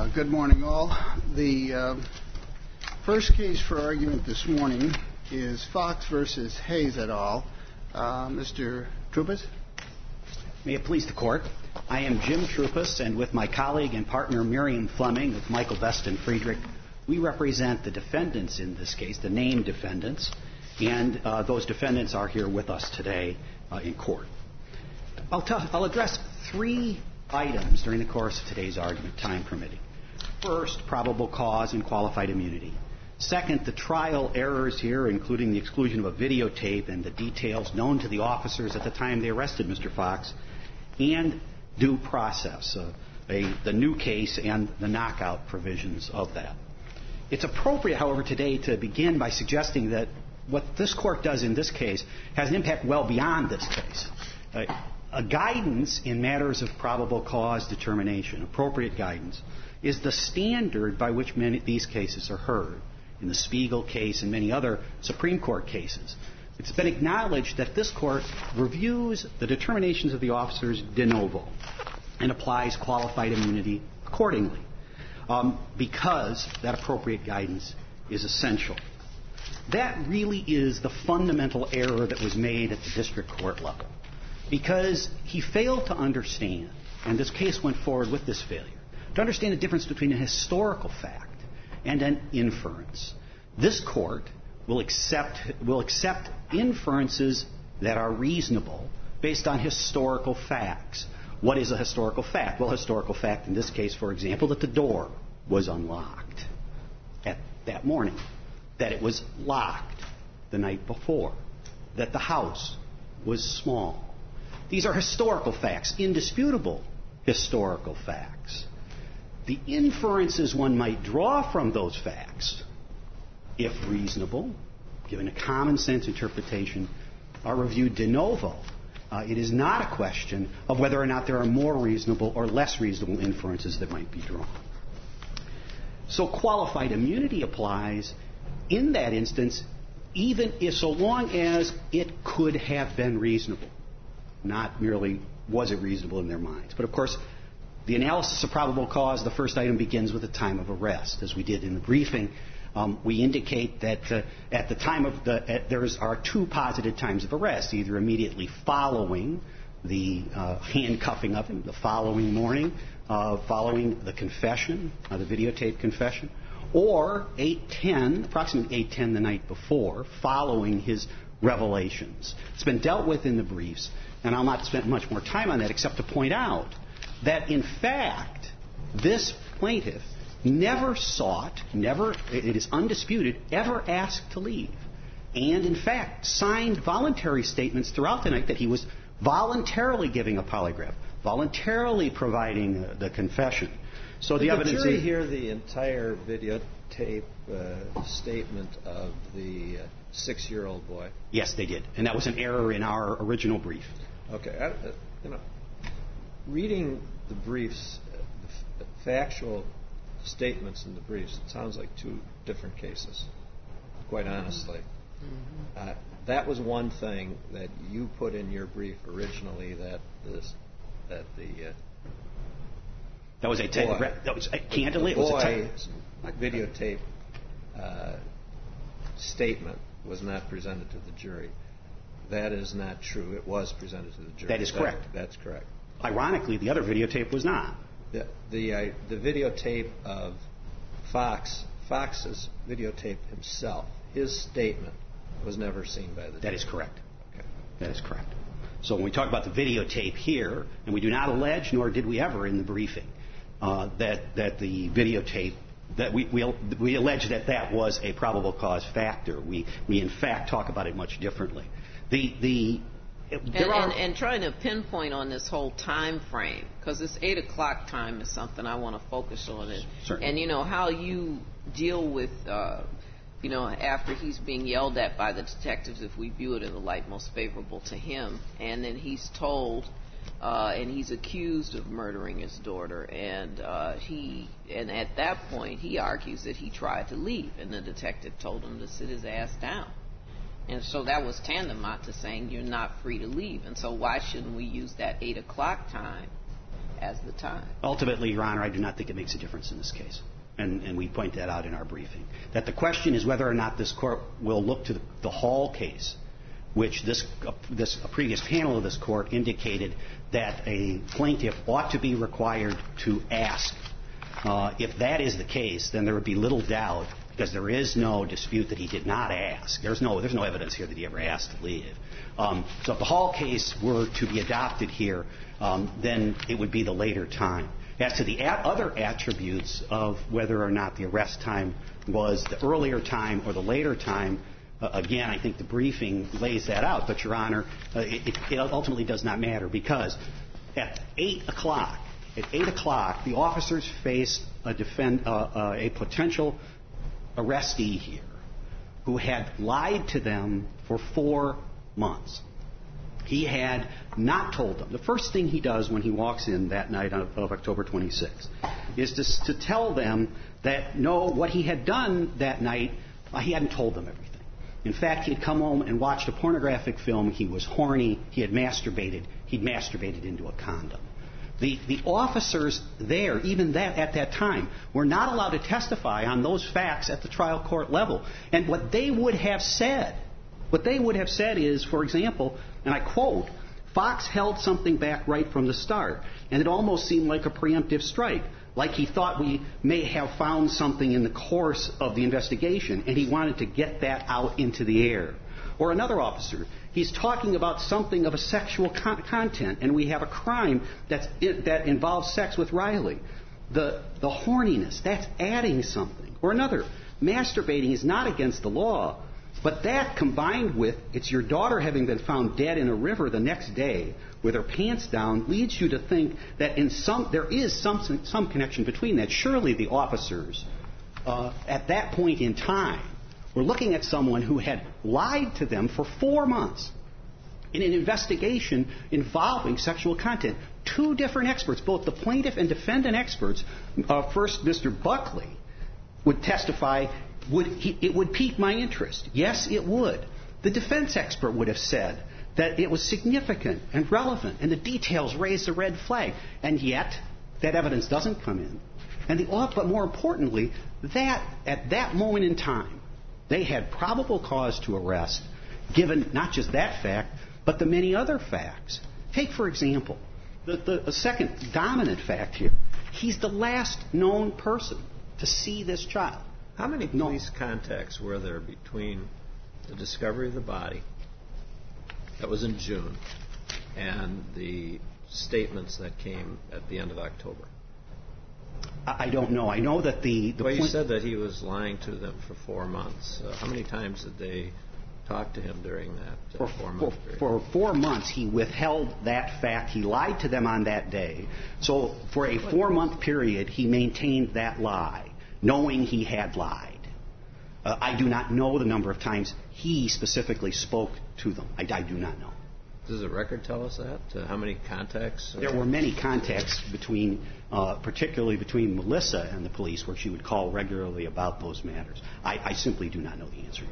Good morning, all. The first case for argument this morning is Fox v. Hayes et al. Mr. Troupas? May it please the Court, I am Jim Troupas, and with my colleague and partner Miriam Fleming of Michael Best and Friedrich, we represent the defendants in this case, the named defendants, and those defendants are here with us today in court. I'll address three items during the course of today's argument, time permitting. First, probable cause and qualified immunity. Second, the trial errors here, including the exclusion of a videotape and the details known to the officers at the time they arrested Mr. Fox, and due process, the new case and the knockout provisions of that. It's appropriate, however, today to begin by suggesting that what this Court does in this case has an impact well beyond this case. A guidance in matters of probable cause determination, appropriate guidance, is the standard by which many of these cases are heard. In the Spiegel case and many other Supreme Court cases, it's been acknowledged that this Court reviews the determinations of the officers de novo and applies qualified immunity accordingly, because that appropriate guidance is essential. That really is the fundamental error that was made at the district court level, because he failed to understand, and this case went forward with this failure, to understand the difference between a historical fact and an inference. This Court will accept inferences that are reasonable based on historical facts. What is a historical fact? Well, a historical fact in this case, for example, that the door was unlocked at that morning, that it was locked the night before, that the house was small. These are historical facts, indisputable historical facts. The inferences one might draw from those facts, if reasonable, given a common sense interpretation, are reviewed de novo. It is not a question of whether or not there are more reasonable or less reasonable inferences that might be drawn. So qualified immunity applies in that instance, even if so long as it could have been reasonable. Not merely was it reasonable in their minds. But of course, the analysis of probable cause, the first item begins with the time of arrest. As we did in the briefing, we indicate that at the time of there are two posited times of arrest, either immediately following the handcuffing of him, the following morning, following the confession, the videotape confession, or approximately 8:10 the night before, following his revelations. It's been dealt with in the briefs, and I'll not spend much more time on that except to point out that, in fact, this plaintiff never it is undisputed, ever asked to leave. And, in fact, signed voluntary statements throughout the night that he was voluntarily giving a polygraph, voluntarily providing the confession. So the evidence jury hear the entire videotape statement of the 6-year-old boy? Yes, they did. And that was an error in our original brief. Okay. Reading the briefs, the factual statements in the briefs, it sounds like two different cases, quite honestly. Mm-hmm. That was one thing that you put in your brief originally, that the videotape statement was not presented to the jury. That is not true. It was presented to the jury. That is correct. That's correct. Ironically, the other videotape was not. The videotape of Fox's videotape himself, his statement was never seen by the jury. That is correct. Okay. That is correct. So when we talk about the videotape here, and we do not allege, nor did we ever in the briefing, that the videotape, that we allege that was a probable cause factor. We in fact talk about it much differently. And trying to pinpoint on this whole time frame, because this 8 o'clock time is something I want to focus on. And how you deal with, after he's being yelled at by the detectives, if we view it in the light most favorable to him, and then he's told, and he's accused of murdering his daughter, and at that point he argues that he tried to leave, and the detective told him to sit his ass down. And so that was tantamount to saying you're not free to leave. And so why shouldn't we use that 8 o'clock time as the time. Ultimately, Your Honor, I do not think it makes a difference in this case. And we point that out in our briefing. That the question is whether or not this Court will look to the Hall case, which a previous panel of this Court indicated that a plaintiff ought to be required to ask. If that is the case, then there would be little doubt, because there is no dispute that he did not ask. There's no evidence here that he ever asked to leave. So if the Hall case were to be adopted here, then it would be the later time. As to the other attributes of whether or not the arrest time was the earlier time or the later time, again, I think the briefing lays that out. But, Your Honor, it ultimately does not matter, because at 8 o'clock, the officers faced a potential arrestee here who had lied to them for 4 months. He had not told them. The first thing he does when he walks in that night of October 26th is to tell them that, no, what he had done that night, he hadn't told them everything. In fact, he had come home and watched a pornographic film. He was horny. He had masturbated. He'd masturbated into a condom. The officers there, even at that time, were not allowed to testify on those facts at the trial court level. And what they would have said is, for example, and I quote, "Fox held something back right from the start, and it almost seemed like a preemptive strike, like he thought we may have found something in the course of the investigation, and he wanted to get that out into the air." Or another officer, he's talking about something of a sexual content, and we have a crime that involves sex with Riley. The horniness, that's adding something. Or another, masturbating is not against the law, but that combined with it's your daughter having been found dead in a river the next day with her pants down leads you to think that there is some connection between that. Surely the officers at that point in time were looking at someone who had lied to them for 4 months in an investigation involving sexual content. 2 different experts, both the plaintiff and defendant experts, first Mr. Buckley, would testify, it would pique my interest. Yes, it would. The defense expert would have said that it was significant and relevant, and the details raised a red flag. And yet, that evidence doesn't come in. But more importantly, that at that moment in time, they had probable cause to arrest, given not just that fact, but the many other facts. Take, for example, the second dominant fact here. He's the last known person to see this child. How many police contacts were there between the discovery of the body, that was in June, and the statements that came at the end of October? I don't know. I know that Well, you said that he was lying to them for 4 months. How many times did they talk to him during that 4-month period? For 4 months, he withheld that fact. He lied to them on that day. So for a 4-month period, he maintained that lie, knowing he had lied. I do not know the number of times he specifically spoke to them. I do not know. Does the record tell us that? How many contacts? There were many contacts particularly between Melissa and the police, where she would call regularly about those matters. I simply do not know the answer.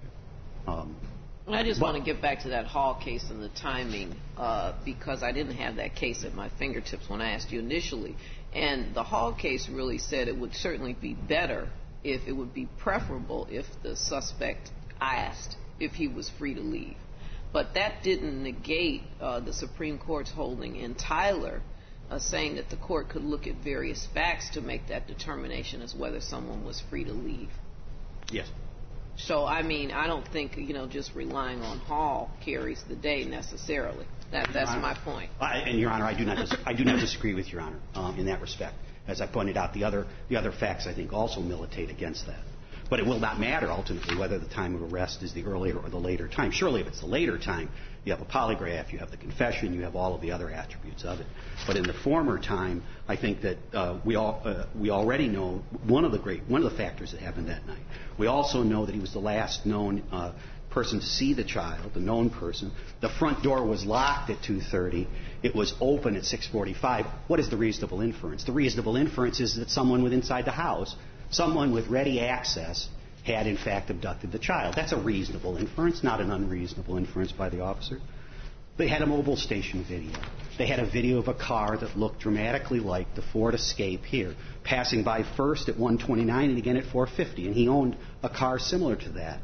I just want to get back to that Hall case and the timing, because I didn't have that case at my fingertips when I asked you initially. And the Hall case really said it would certainly be better, if it would be preferable, if the suspect asked if he was free to leave. But that didn't negate the Supreme Court's holding in Tyler, saying that the court could look at various facts to make that determination as whether someone was free to leave. Yes. So, I mean, I don't think, just relying on Hall carries the day necessarily. That's my point. And, Your Honor, I do not disagree with Your Honor in that respect. As I pointed out, the other facts, I think, also militate against that. But it will not matter, ultimately, whether the time of arrest is the earlier or the later time. Surely, if it's the later time, you have a polygraph, you have the confession, you have all of the other attributes of it. But in the former time, I think that we already know one of the factors that happened that night. We also know that he was the last known person to see the child, the known person. The front door was locked at 2:30. It was open at 6:45. What is the reasonable inference? The reasonable inference is that someone within inside the house, someone with ready access, had in fact abducted the child. That's a reasonable inference, not an unreasonable inference by the officer. They had a mobile station video. They had a video of a car that looked dramatically like the Ford Escape here, passing by first at 129 and again at 450. And he owned a car similar to that.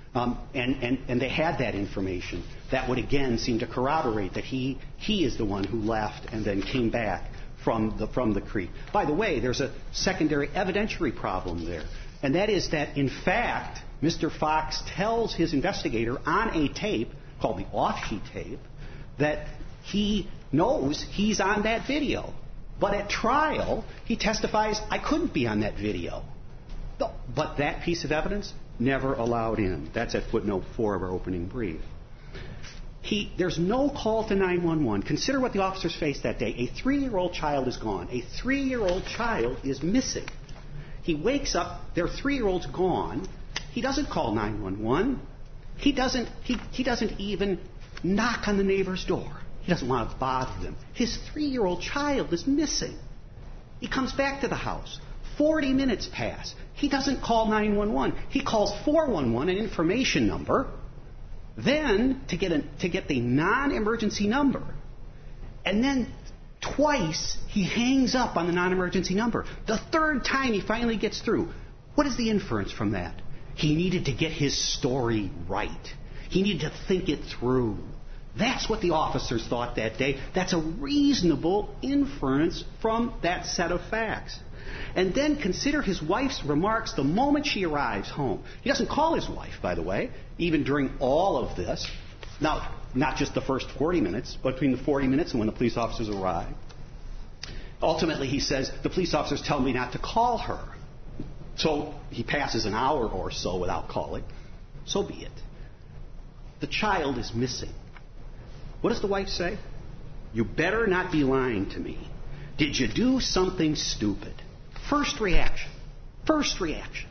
And they had that information. That would again seem to corroborate that he is the one who left and then came back from the creek. By the way, there's a secondary evidentiary problem there. And that is that, in fact, Mr. Fox tells his investigator on a tape, called the off-sheet tape, that he knows he's on that video. But at trial, he testifies, I couldn't be on that video. But that piece of evidence never allowed in. That's at footnote 4 of our opening brief. There's no call to 911. Consider what the officers faced that day. A 3-year-old child is gone. A 3-year-old child is missing. He wakes up, their 3-year-old's gone. He doesn't call 911. He doesn't even knock on the neighbor's door. He doesn't want to bother them. His 3-year-old child is missing. He comes back to the house. 40 minutes pass. He doesn't call 911. He calls 411, an information number, then to get the non-emergency number. And then twice he hangs up on the non-emergency number. The third time he finally gets through. What is the inference from that? He needed to get his story right. He needed to think it through. That's what the officers thought that day. That's a reasonable inference from that set of facts. And then consider his wife's remarks the moment she arrives home. He doesn't call his wife, by the way, even during all of this. Now, not just the first 40 minutes, but between the 40 minutes and when the police officers arrive. Ultimately, he says, the police officers tell me not to call her. So he passes an hour or so without calling. So be it. The child is missing. What does the wife say? You better not be lying to me. Did you do something stupid? First reaction. First reaction.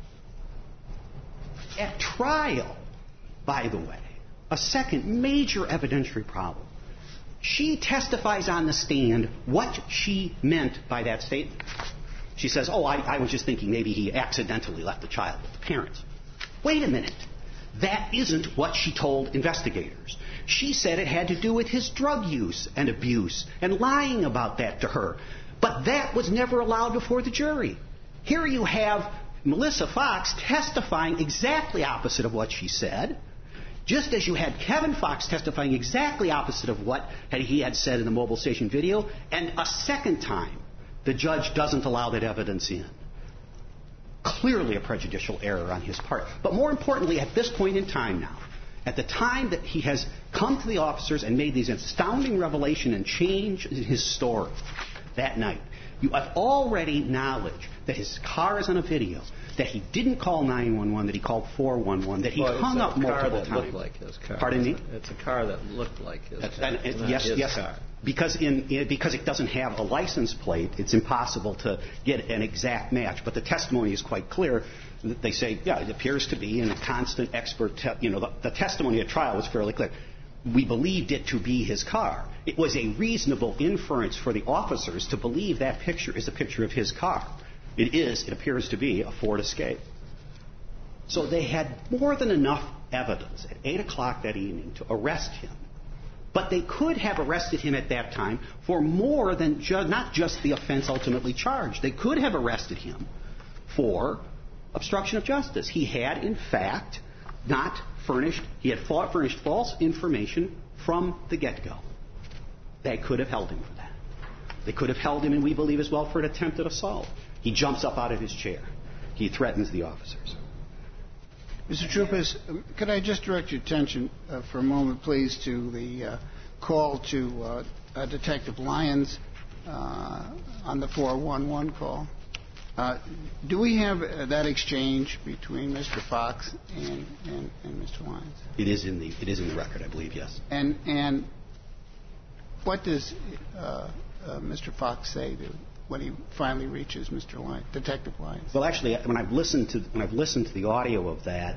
At trial, by the way, a second major evidentiary problem. She testifies on the stand what she meant by that statement. She says, I was just thinking maybe he accidentally left the child with the parents. Wait a minute. That isn't what she told investigators. She said it had to do with his drug use and abuse and lying about that to her. But that was never allowed before the jury. Here you have Melissa Fox testifying exactly opposite of what she said, just as you had Kevin Fox testifying exactly opposite of what he had said in the mobile station video, and a second time the judge doesn't allow that evidence in. Clearly a prejudicial error on his part. But more importantly, at this point in time now, at the time that he has come to the officers and made these astounding revelation and change in his story that night, you have already knowledge that his car is on a video, that he didn't call 911, that he called 411, that he hung up multiple times. It's a car that looked like his car. Pardon me? It's a car that looked like his car. Yes. Car. Because it doesn't have a license plate, it's impossible to get an exact match. But the testimony is quite clear. They say, it appears to be, and a constant expert, the testimony at trial was fairly clear. We believed it to be his car. It was a reasonable inference for the officers to believe that picture is a picture of his car. It appears to be a Ford Escape. So they had more than enough evidence at 8 o'clock that evening to arrest him. But they could have arrested him at that time for more than not just the offense ultimately charged. They could have arrested him for obstruction of justice. He had, in fact, furnished false information from the get-go. They could have held him for that. They could have held him, and we believe as well, for an attempted assault. He jumps up out of his chair. He threatens the officers. Mr. Troopers, could I just direct your attention for a moment, please, to the call to Detective Lyons on the 411 call? Do we have that exchange between Mr. Fox and Mr. Lyons? It is in the record, I believe, yes. And what does Mr. Fox say when he finally reaches Mr. Lyons, Detective Lyons? Well, actually, when I've listened to the audio of that,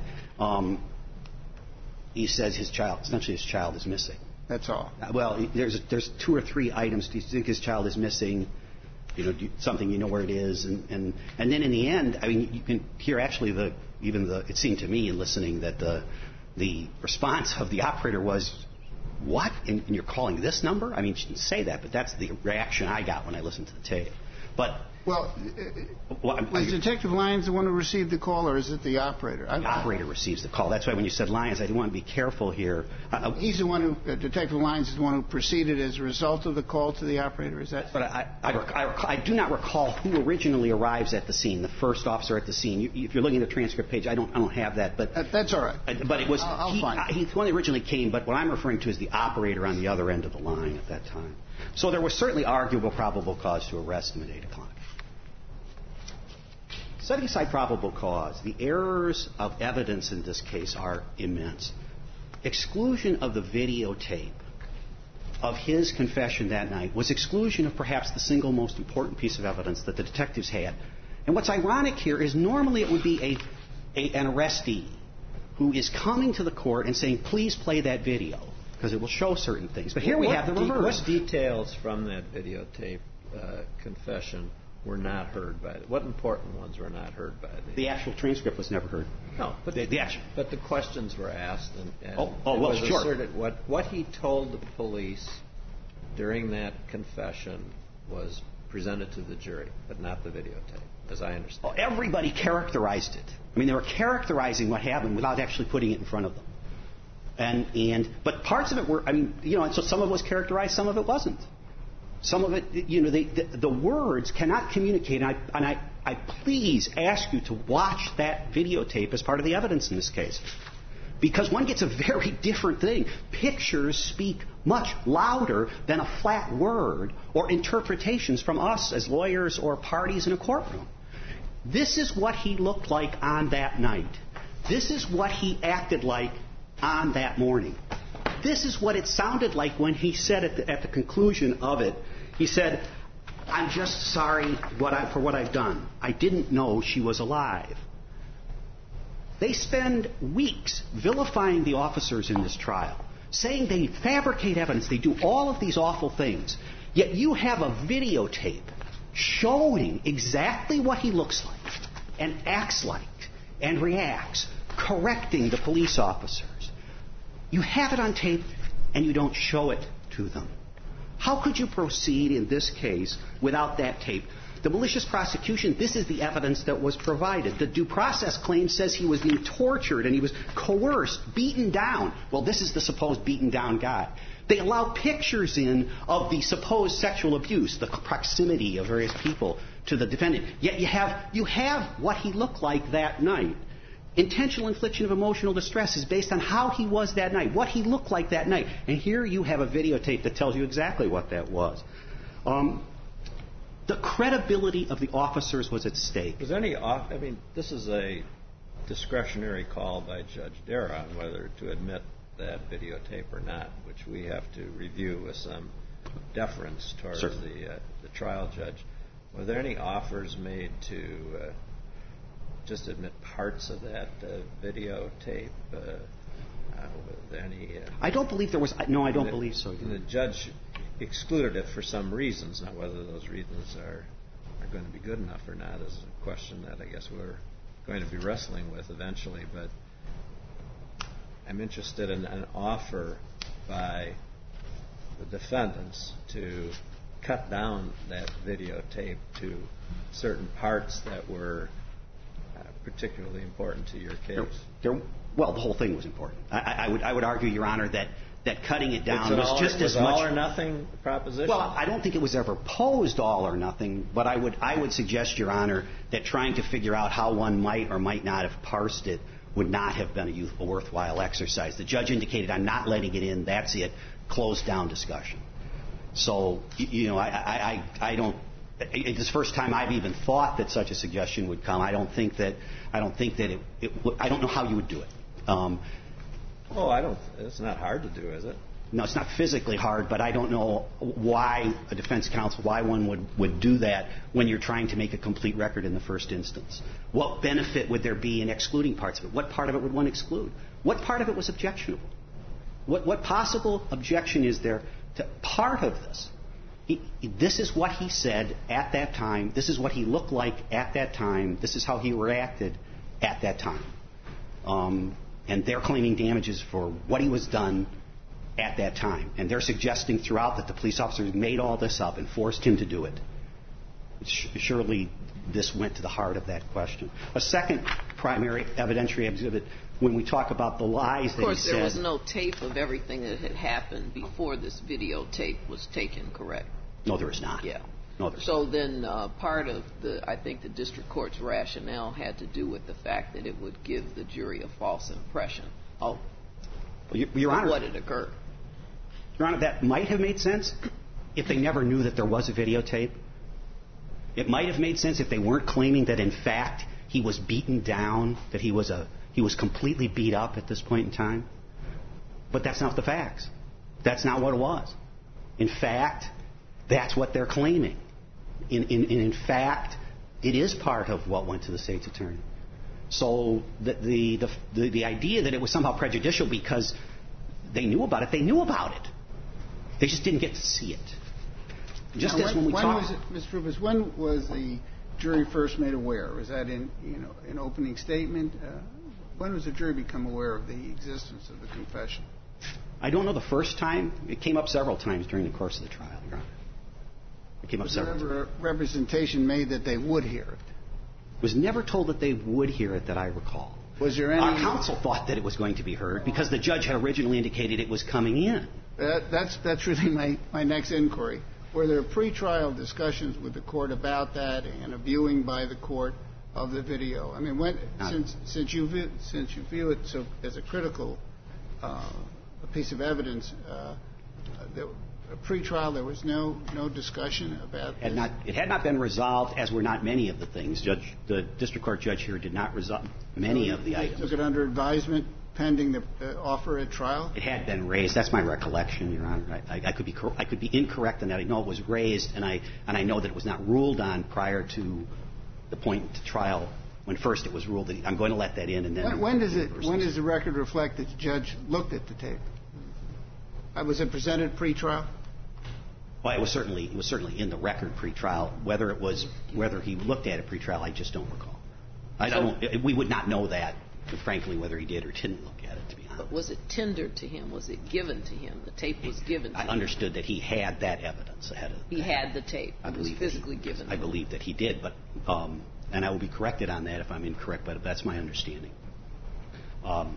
he says his child is missing. That's all. Well, there's 2 or 3 items. Do you think his child is missing? Something you know where it is, and then in the end, I mean, you can hear actually it seemed to me in listening that the response of the operator was, what? And you're calling this number? I mean, she didn't say that, but that's the reaction I got when I listened to the tape. But was Detective Lyons the one who received the call, or is it the operator? The operator receives the call. That's why when you said Lyons, I didn't want to be careful here. He's the one who, Detective Lyons is the one who proceeded as a result of the call to the operator, is that? But I do not recall who originally arrives at the scene, the first officer at the scene. If you're looking at the transcript page, I don't have that. But that's all right. But it was, I'll find it. He's the one that originally came, but what I'm referring to is the operator on the other end of the line at that time. So there was certainly arguable probable cause to arrest him at 8 o'clock. Setting aside probable cause, the errors of evidence in this case are immense. Exclusion of the videotape of his confession that night was exclusion of perhaps the single most important piece of evidence that the detectives had. And what's ironic here is normally it would be an arrestee who is coming to the court and saying, please play that video, because it will show certain things. But here we have the reverse. What details from that videotape confession were not heard by what important ones were not heard by the actual transcript was never heard. No, but but the questions were asked, and it was asserted what he told the police during that confession was presented to the jury, but not the videotape, as I understand. Well, everybody characterized it. I mean, they were characterizing what happened without actually putting it in front of them. But parts of it were, so some of it was characterized, some of it wasn't. Some of it, the words cannot communicate, and I please ask you to watch that videotape as part of the evidence in this case. Because one gets a very different thing. Pictures speak much louder than a flat word or interpretations from us as lawyers or parties in a courtroom. This is what he looked like on that night. This is what he acted like on that morning. This is what it sounded like when he said at the conclusion of it. He said, I'm just sorry for what I've done. I didn't know she was alive. They spend weeks vilifying the officers in this trial, saying they fabricate evidence, they do all of these awful things. Yet you have a videotape showing exactly what he looks like and acts like and reacts, correcting the police officers. You have it on tape and you don't show it to them. How could you proceed in this case without that tape? The malicious prosecution, this is the evidence that was provided. The due process claim says he was being tortured and he was coerced, beaten down. Well, this is the supposed beaten down guy. They allow pictures in of the supposed sexual abuse, the proximity of various people to the defendant. Yet you have what he looked like that night. Intentional infliction of emotional distress is based on how he was that night, what he looked like that night. And here you have a videotape that tells you exactly what that was. The credibility of the officers was at stake. Was any? This is a discretionary call by Judge Dara on whether to admit that videotape or not, which we have to review with some deference towards the trial judge. Were there any offers made to just admit parts of that videotape? I don't believe there was. No, I don't believe so. The judge excluded it for some reasons. Now, whether those reasons are going to be good enough or not is a question that I guess we're going to be wrestling with eventually. But I'm interested in an offer by the defendants to cut down that videotape to certain parts that were particularly important to your case. Well, the whole thing was important. I would argue, Your Honor, that cutting it down was just as much all or nothing proposition. Well, I don't think it was ever posed all or nothing, but I would suggest, Your Honor, that trying to figure out how one might or might not have parsed it would not have been a worthwhile exercise. The judge indicated, I'm not letting it in. That's it. Closed down discussion. So, I don't. It's the first time I've even thought that such a suggestion would come. I don't think that it would. I don't know how you would do it. It's not hard to do, is it? No, it's not physically hard, but I don't know why a defense counsel, why one would do that when you're trying to make a complete record in the first instance. What benefit would there be in excluding parts of it? What part of it would one exclude? What part of it was objectionable? What possible objection is there to part of this? This is what he said at that time. This is what he looked like at that time. This is how he reacted at that time. And they're claiming damages for what he was done at that time. And they're suggesting throughout that the police officers made all this up and forced him to do it. Surely this went to the heart of that question. A second primary evidentiary exhibit, when we talk about the lies that he said... Of course, there was no tape of everything that had happened before this videotape was taken, correct? No, there is not. Yeah. No, there's so not. Then part of I think the district court's rationale had to do with the fact that it would give the jury a false impression of Your Honor, what had occurred. Your Honor, that might have made sense if they never knew that there was a videotape. It might have made sense if they weren't claiming that, in fact, he was beaten down, that he was completely beat up at this point in time. But that's not the facts. That's not what it was. In fact, that's what they're claiming. In fact, it is part of what went to the state's attorney. So the idea that it was somehow prejudicial because they knew about it, they knew about it. They just didn't get to see it. Just as when we talked... Mr. Rubis, when was the jury first made aware? Was that in an opening statement? When was the jury become aware of the existence of the confession? I don't know the first time. It came up several times during the course of the trial, Your Honor. It came up several times. Was there ever a representation made that they would hear it? Was never told that they would hear it that I recall. Was there any... Our counsel thought that it was going to be heard because the judge had originally indicated it was coming in. That's really my next inquiry. Were there pre-trial discussions with the court about that and a viewing by the court of the video? I mean, since you view it so as a critical a piece of evidence, pre-trial there was no discussion about this? It had not been resolved, as were not many of the things. The district court judge here did not resolve many of the items. Took it under advisement pending the offer at trial? It had been raised. That's my recollection, Your Honor. I could be incorrect in that. I know it was raised, and I know that it was not ruled on prior to the point to trial when first it was ruled. I'm going to let that in, and then... When does the record reflect that the judge looked at the tape? Was it presented pre-trial? Well, it was certainly in the record pre-trial. Whether he looked at it pre-trial, I just don't recall. We would not know that, frankly, whether he did or didn't look at it, to be honest. But was it tendered to him? Was it given to him? The tape was given to him. I understood that he had that evidence ahead of... He had the tape. It was physically given to him. I believe that he did, but and I will be corrected on that if I'm incorrect, but that's my understanding. I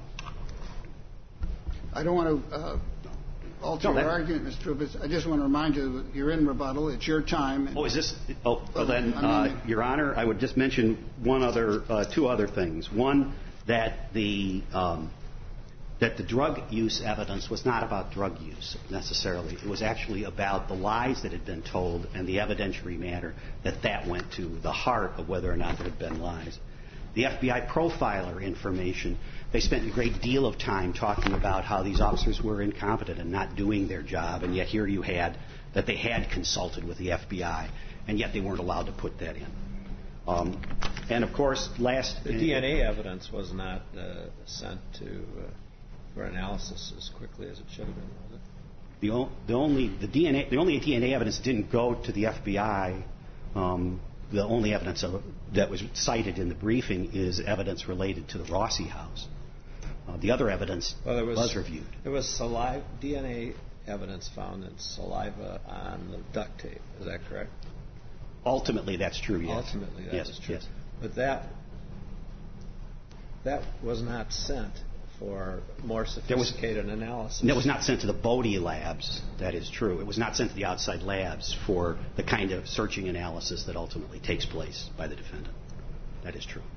don't want to alter your argument, Mr. Trubis. I just want to remind you that you're in rebuttal. It's your time. Oh, is this? Oh, well then, Your Honor, I would just mention two other things. One, that the drug use evidence was not about drug use necessarily. It was actually about the lies that had been told and the evidentiary matter that went to the heart of whether or not there had been lies. The FBI profiler information, they spent a great deal of time talking about how these officers were incompetent and not doing their job, and yet here you had that they had consulted with the FBI, and yet they weren't allowed to put that in. And, of course, the DNA evidence was not sent for analysis as quickly as it should have been, was it? The only DNA evidence didn't go to the FBI. The only evidence that was cited in the briefing is evidence related to the Rossi house. The other evidence was reviewed. There was DNA evidence found in saliva on the duct tape. Is that correct? Ultimately, that's true, yes. Ultimately, that is true. Yes. But that was not sent for more sophisticated analysis. It was not sent to the Bodie labs. That is true. It was not sent to the outside labs for the kind of searching analysis that ultimately takes place by the defendant. That is true.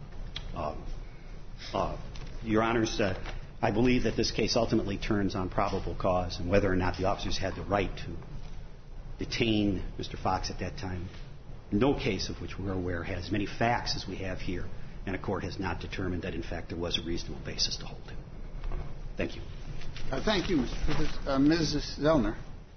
Your Honors, I believe that this case ultimately turns on probable cause and whether or not the officers had the right to detain Mr. Fox at that time. No case of which we're aware has as many facts as we have here, and a court has not determined that, in fact, there was a reasonable basis to hold him. Thank you. Thank you, Mr. Trubis. Mrs. Zellner.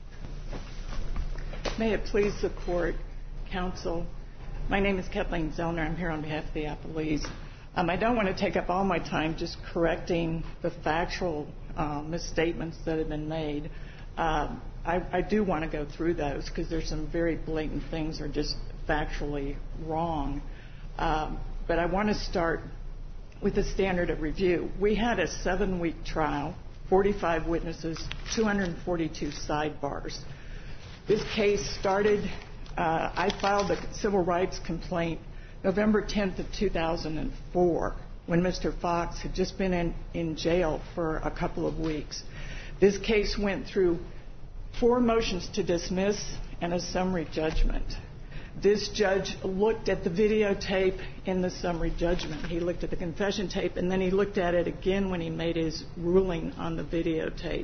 May it please the Court, Counsel. My name is Kathleen Zellner. I'm here on behalf of the appellees. I don't want to take up all my time just correcting the factual misstatements that have been made. I do want to go through those because there's some very blatant things that are just factually wrong. But I want to start with the standard of review. We had a 7-week trial 45 witnesses, 242 sidebars. This case started, I filed a civil rights complaint November 10th of 2004 when Mr. Fox had just been in jail for a couple of weeks. This case went through 4 motions to dismiss and a summary judgment. This judge looked at the videotape in the summary judgment. He looked at the confession tape, and then he looked at it again when he made his ruling on the videotape.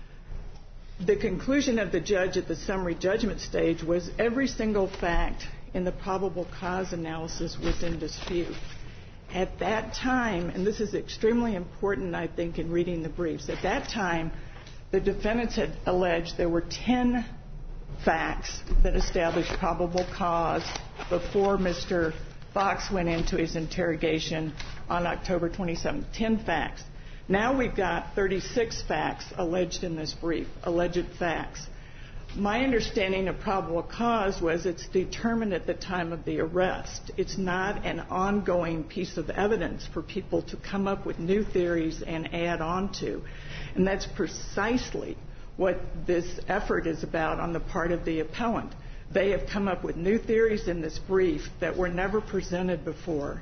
The conclusion of the judge at the summary judgment stage was every single fact in the probable cause analysis was in dispute. At that time, and this is extremely important, I think, in reading the briefs, at that time, the defendants had alleged there were 10 facts that established probable cause before Mr. Fox went into his interrogation on October 27th. 10 facts. Now we've got 36 facts alleged in this brief, alleged facts. My understanding of probable cause was it's determined at the time of the arrest. It's not an ongoing piece of evidence for people to come up with new theories and add on to. And that's precisely what this effort is about on the part of the appellant. They have come up with new theories in this brief that were never presented before.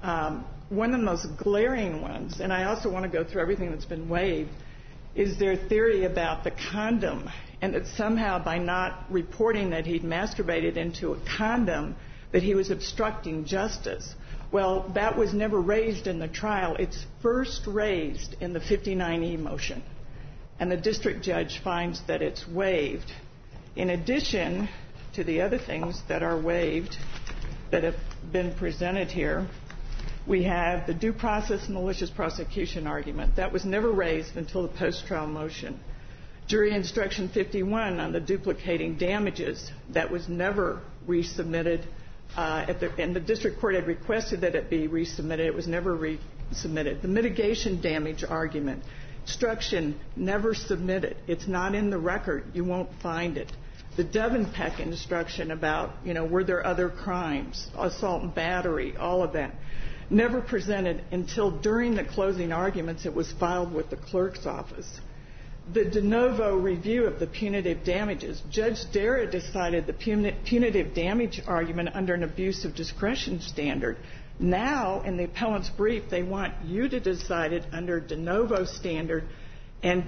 One of the most glaring ones, and I also want to go through everything that's been waived, is their theory about the condom, and that somehow by not reporting that he'd masturbated into a condom, that he was obstructing justice. Well, that was never raised in the trial. It's first raised in the 59E motion, and the district judge finds that it's waived. In addition to the other things that are waived that have been presented here, we have the due process malicious prosecution argument. That was never raised until the post-trial motion. Jury instruction 51 on the duplicating damages, that was never resubmitted. And the district court had requested that it be resubmitted. It was never resubmitted. The mitigation damage argument, instruction never submitted. It's not in the record. You won't find it. The Devenpeck instruction about, were there other crimes, assault and battery, all of that, never presented until during the closing arguments it was filed with the clerk's office. The de novo review of the punitive damages, Judge Dara decided the punitive damage argument under an abuse of discretion standard. Now, in the appellant's brief, they want you to decide it under de novo standard and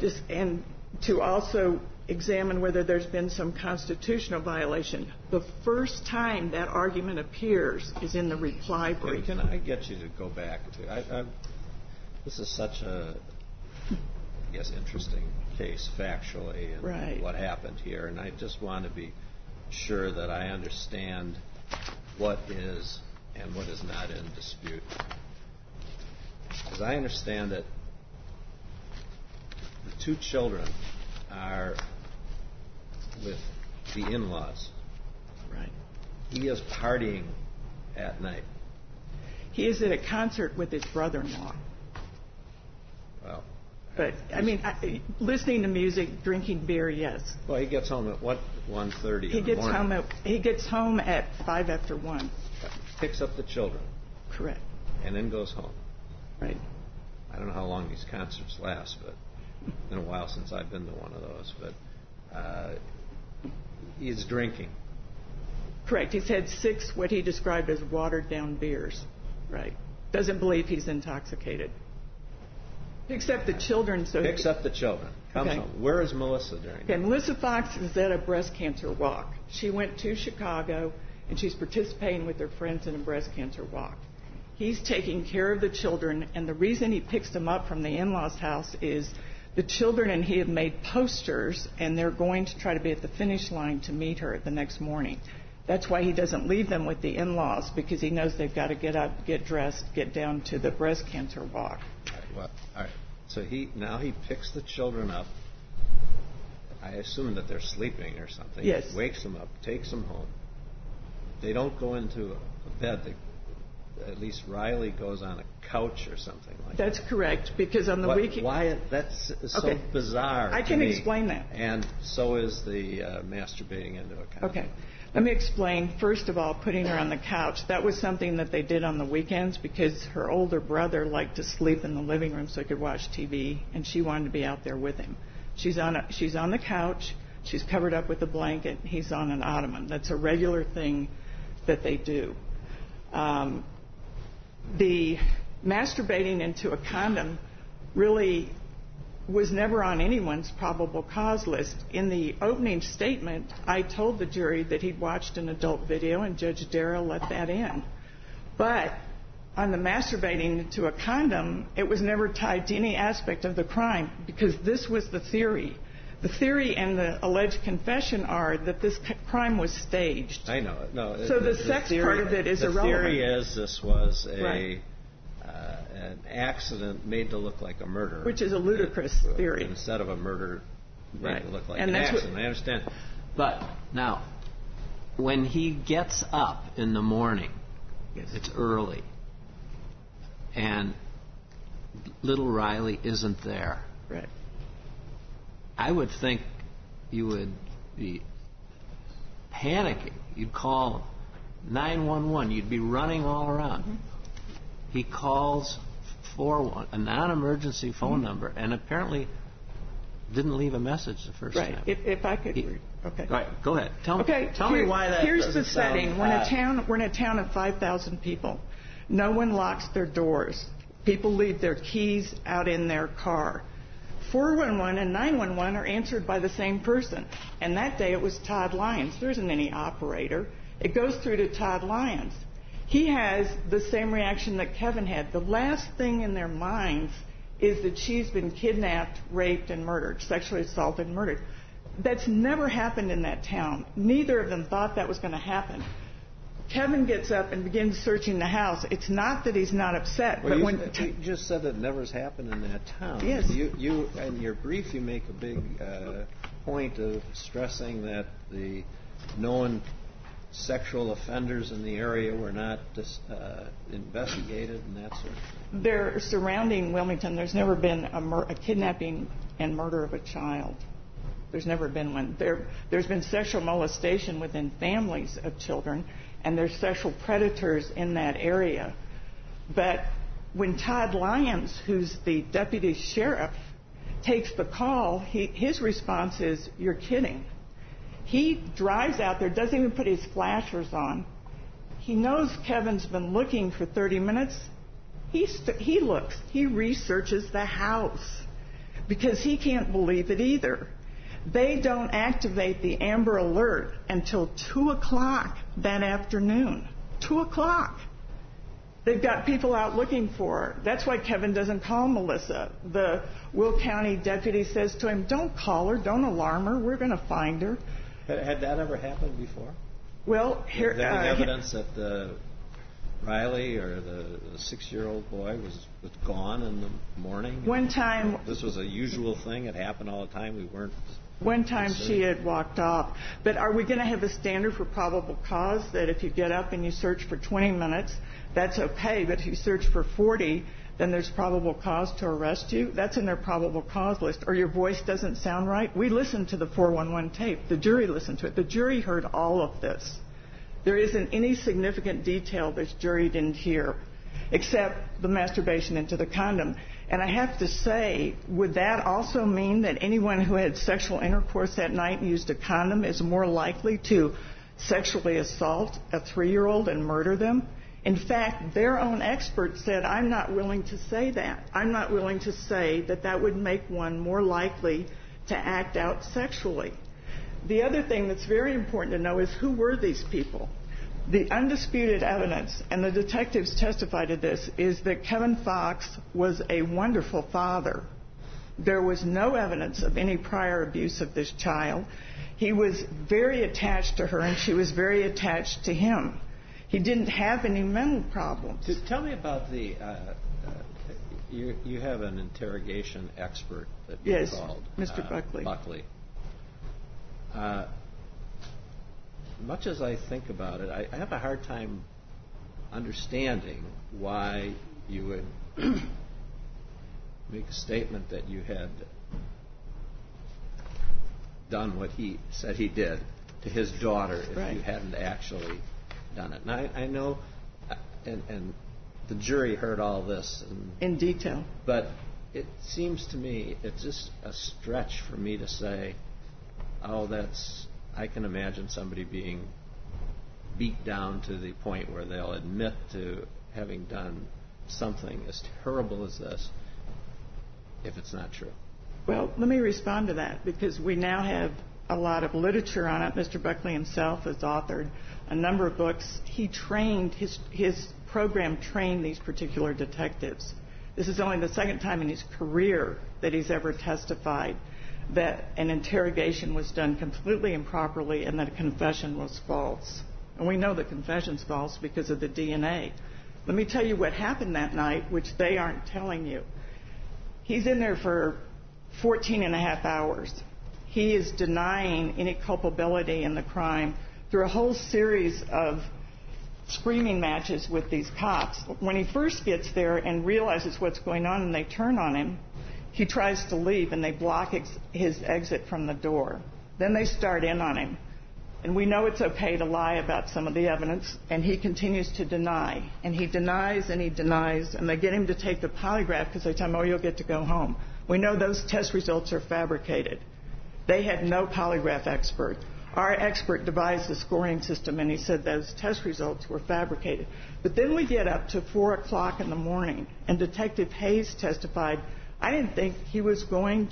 to also examine whether there's been some constitutional violation. The first time that argument appears is in the reply brief. Can I get you to go back to this is such a, interesting case factually and right. What happened here, and I just want to be sure that I understand what is and what is not in dispute. As I understand it, the 2 children are with the in-laws. Right. He is partying at night. He is at a concert with his brother-in-law. Well. But, listening to music, drinking beer, yes. Well, he gets home at what, 1:30 he in the morning? He gets home at 5 after 1. Picks up the children. Correct. And then goes home. Right. I don't know how long these concerts last, but it's been a while since I've been to one of those. But he's drinking. Correct. He's had 6 what he described as watered-down beers. Right. Doesn't believe he's intoxicated. Picks up the children. Picks up the children. Comes home. Where is Melissa during that? Melissa Fox is at a breast cancer walk. She went to Chicago, and she's participating with her friends in a breast cancer walk. He's taking care of the children, and the reason he picks them up from the in-laws' house is the children and he have made posters, and they're going to try to be at the finish line to meet her the next morning. That's why he doesn't leave them with the in-laws, because he knows they've got to get up, get dressed, get down to the breast cancer walk. All right. So he picks the children up. I assume that they're sleeping or something. Yes. Wakes them up, takes them home. They don't go into a bed. At least Riley goes on a couch or something like that. That's correct, because on the weekend... Why? That's so bizarre. I can explain that. And so is the masturbating into a couch. Okay. Let me explain. First of all, putting her on the couch. That was something that they did on the weekends because her older brother liked to sleep in the living room so he could watch TV, and she wanted to be out there with him. She's on the couch. She's covered up with a blanket. He's on an ottoman. That's a regular thing that they do. The masturbating into a condom really was never on anyone's probable cause list. In the opening statement, I told the jury that he'd watched an adult video, and Judge Darrow let that in. But on the masturbating into a condom, it was never tied to any aspect of the crime because this was the theory. The theory and the alleged confession are that this crime was staged. I know. No. So the sex theory, part of it is irrelevant. The theory is this was Right. an accident made to look like a murder. Which is a ludicrous theory. Instead of a murder made Right. to look like And an that's what- accident. I understand. But now, when he gets up in the morning, it's early, and little Riley isn't there. Right. I would think you would be panicking. You'd call 911. You'd be running all around. Mm-hmm. He calls 411, a non-emergency phone number, and apparently didn't leave a message the first Right. time. If I could. Okay. Right. Go ahead. Tell Okay, me why that here's doesn't the setting. sound We're odd. in a town of 5,000 people. No one locks their doors. People leave their keys out in their car. 411 and 911 are answered by the same person. And that day it was Todd Lyons. There isn't any operator. It goes through to Todd Lyons. He has the same reaction that Kevin had. The last thing in their minds is that she's been kidnapped, raped, and murdered, sexually assaulted and murdered. That's never happened in that town. Neither of them thought that was going to happen. Kevin gets up and begins searching the house. It's not that he's not upset, Well, but you just said it never has happened in that town. Yes. You in your brief, you make a big point of stressing that the known sexual offenders in the area were not investigated and that sort of thing. they're surrounding Wilmington. There's never been a kidnapping and murder of a child. There's never been one. There's been sexual molestation within families of children, and there's sexual predators in that area. But when Todd Lyons, who's the deputy sheriff, takes the call, his response is, "You're kidding." He drives out there, doesn't even put his flashers on. He knows Kevin's been looking for 30 minutes. He looks. He researches the house because he can't believe it either. They don't activate the Amber Alert until 2 o'clock that afternoon. 2 o'clock. They've got people out looking for her. That's why Kevin doesn't call Melissa. The Will County deputy says to him, "Don't call her. Don't alarm her. We're going to find her." Had that ever happened before? Well, here... Is there any evidence that the Riley or the 6-year-old boy was gone in the morning? One time... This was a usual thing. It happened all the time. We weren't... One time she had walked off. But are we going to have a standard for probable cause that if you get up and you search for 20 minutes, that's okay, but if you search for 40, then there's probable cause to arrest you? That's in their probable cause list. Or your voice doesn't sound right? We listened to the 411 tape. The jury listened to it. The jury heard all of this. There isn't any significant detail this jury didn't hear, except the masturbation into the condom. And I have to say, would that also mean that anyone who had sexual intercourse that night and used a condom is more likely to sexually assault a 3-year-old and murder them? In fact, their own expert said, "I'm not willing to say that. I'm not willing to say that that would make one more likely to act out sexually." The other thing that's very important to know is who were these people? The undisputed evidence, and the detectives testified to this, is that Kevin Fox was a wonderful father. There was no evidence of any prior abuse of this child. He was very attached to her, and she was very attached to him. He didn't have any mental problems. Tell me about the... you have an interrogation expert that you called. Yes, Mr. Buckley. Buckley. Much as I think about it, I have a hard time understanding why you would make a statement that you had done what he said he did to his daughter if Right. you hadn't actually done it. And I know, and the jury heard all this. In detail. But it seems to me it's just a stretch for me to say, oh, I can imagine somebody being beat down to the point where they'll admit to having done something as terrible as this if it's not true. Well, let me respond to that, because we now have a lot of literature on it. Mr. Buckley himself has authored a number of books. He trained, his program trained these particular detectives. This is only the second time in his career that he's ever testified that an interrogation was done completely improperly and that a confession was false. And we know the confession's false because of the DNA. Let me tell you what happened that night, which they aren't telling you. He's in there for 14 and a half hours. He is denying any culpability in the crime through a whole series of screaming matches with these cops. When he first gets there and realizes what's going on and they turn on him, he tries to leave and they block his exit from the door. Then they start in on him. And we know it's okay to lie about some of the evidence, and he continues to deny. And he denies and he denies, and they get him to take the polygraph because they tell him, oh, you'll get to go home. We know those test results are fabricated. They had no polygraph expert. Our expert devised the scoring system, and he said those test results were fabricated. But then we get up to 4 o'clock in the morning, and Detective Hayes testified, I didn't think that we were going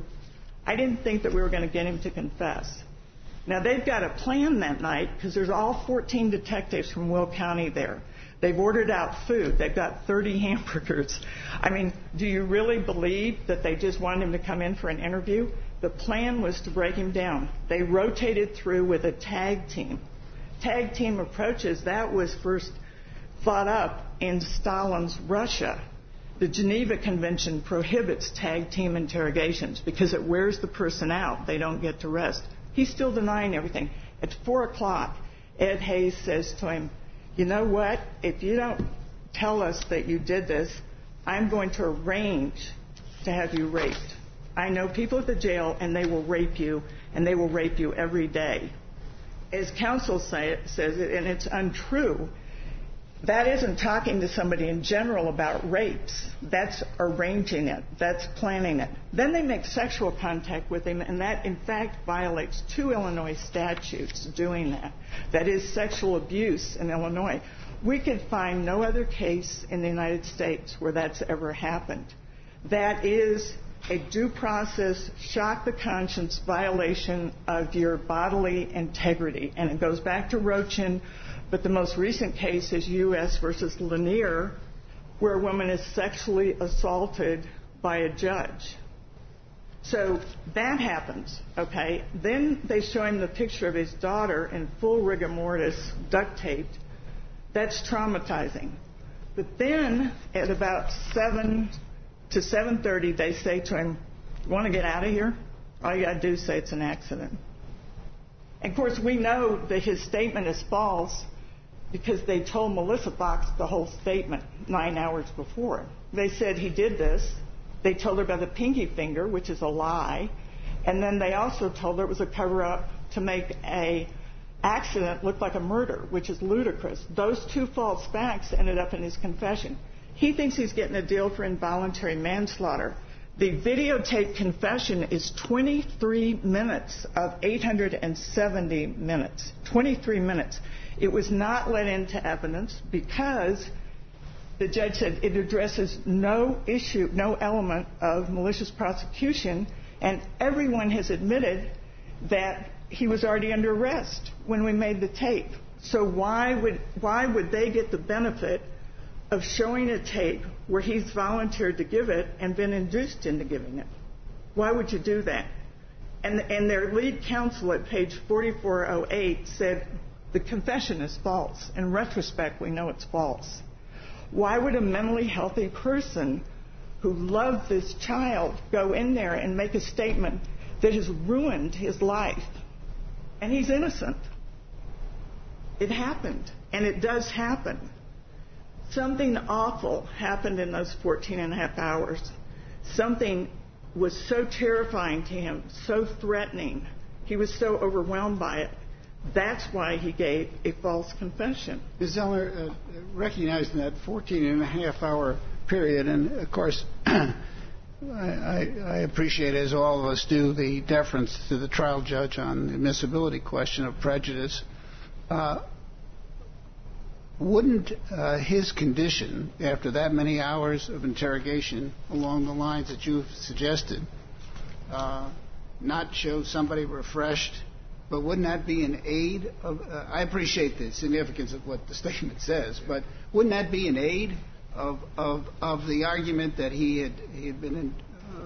to get him to confess. Now, they've got a plan that night because there's all 14 detectives from Will County there. They've ordered out food. They've got 30 hamburgers. I mean, do you really believe that they just wanted him to come in for an interview? The plan was to break him down. They rotated through with a tag team. Tag team approaches, that was first thought up in Stalin's Russia. The Geneva Convention prohibits tag team interrogations because it wears the person out. They don't get to rest. He's still denying everything. At 4 o'clock, Ed Hayes says to him, you know what? If you don't tell us that you did this, I'm going to arrange to have you raped. I know people at the jail, and they will rape you, and they will rape you every day. As counsel says it, and it's untrue, that isn't talking to somebody in general about rapes. That's arranging it. That's planning it. Then they make sexual contact with him, and that, in fact, violates 2 Illinois statutes doing that. That is sexual abuse in Illinois. We could find no other case in the United States where that's ever happened. That is a due process, shock the conscience violation of your bodily integrity. And it goes back to Rochin, but the most recent case is U.S. versus Lanier, where a woman is sexually assaulted by a judge. So that happens, okay? Then they show him the picture of his daughter in full rigor mortis, duct taped. That's traumatizing. But then at about 7 to 7:30, they say to him, you want to get out of here? All you got to do is say it's an accident. And of course, we know that his statement is false because they told Melissa Fox the whole statement 9 hours before. They said he did this. They told her about the pinky finger, which is a lie. And then they also told her it was a cover-up to make an accident look like a murder, which is ludicrous. Those 2 false facts ended up in his confession. He thinks he's getting a deal for involuntary manslaughter. The videotape confession is 23 minutes of 870 minutes. 23 minutes. It was not let into evidence because the judge said it addresses no issue, no element of malicious prosecution, and everyone has admitted that he was already under arrest when we made the tape. So why would they get the benefit of showing a tape where he's volunteered to give it and been induced into giving it? Why would you do that? And their lead counsel at page 4408 said the confession is false. In retrospect, we know it's false. Why would a mentally healthy person who loved this child go in there and make a statement that has ruined his life? And he's innocent. It happened, and it does happen. Something awful happened in those 14 and a half hours. Something was so terrifying to him, so threatening. He was so overwhelmed by it That's why he gave a false confession. Ms. Zellner, recognizing that 14-and-a-half-hour period, and of course, I appreciate, as all of us do, the deference to the trial judge on the admissibility question of prejudice. Wouldn't his condition, after that many hours of interrogation along the lines that you've suggested, not show somebody refreshed? But wouldn't that be an aid of... I appreciate the significance of what the statement says, but wouldn't that be an aid of the argument that he had been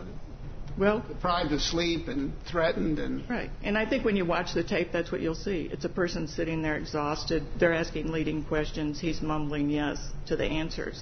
deprived of sleep and threatened? And right. And I think when you watch the tape, that's what you'll see. It's a person sitting there exhausted. They're asking leading questions. He's mumbling yes to the answers.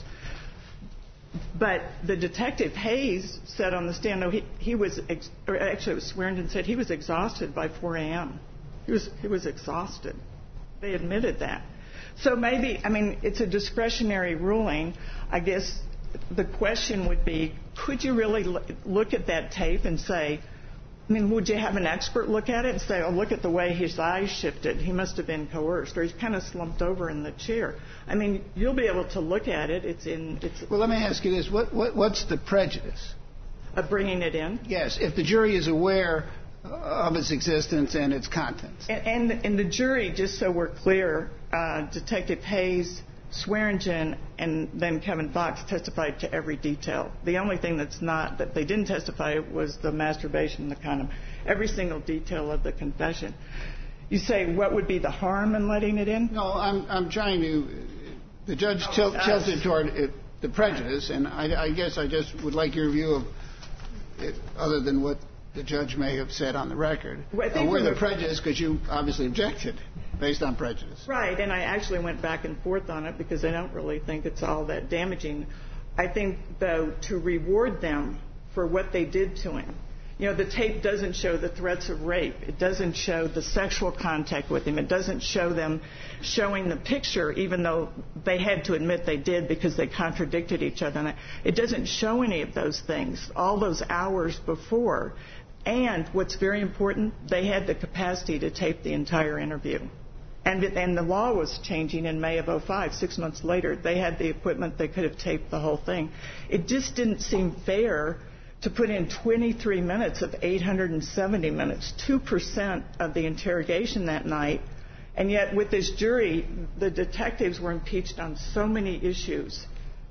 But the detective, Hayes, said on the stand, no, he was, or actually it was Swearengin said he was exhausted by 4 a.m. He was exhausted. They admitted that. So maybe, I mean, it's a discretionary ruling. I guess the question would be, could you really look at that tape and say, I mean, would you have an expert look at it and say, oh, look at the way his eyes shifted. He must have been coerced, or he's kind of slumped over in the chair. I mean, you'll be able to look at it. Well, let me ask you this. What's the prejudice? Of bringing it in? Yes, if the jury is aware of its existence and its contents. And the jury, just so we're clear, Detective Hayes, Swearengin, and then Kevin Fox testified to every detail. The only thing that they didn't testify was the masturbation, the condom, every single detail of the confession. You say, what would be the harm in letting it in? No, I'm trying to... The judge tilted toward the prejudice, and I guess I just would like your view of it, other than what the judge may have said on the record. Where the prejudice, because you obviously objected based on prejudice. Right, and I actually went back and forth on it because I don't really think it's all that damaging. I think, though, to reward them for what they did to him. You know, the tape doesn't show the threats of rape. It doesn't show the sexual contact with him. It doesn't show them showing the picture, even though they had to admit they did because they contradicted each other. It doesn't show any of those things, all those hours before. And what's very important, they had the capacity to tape the entire interview. And the law was changing in May of 2005. 6 months later, they had the equipment. They could have taped the whole thing. It just didn't seem fair to put in 23 minutes of 870 minutes, 2% of the interrogation that night. And yet with this jury, the detectives were impeached on so many issues,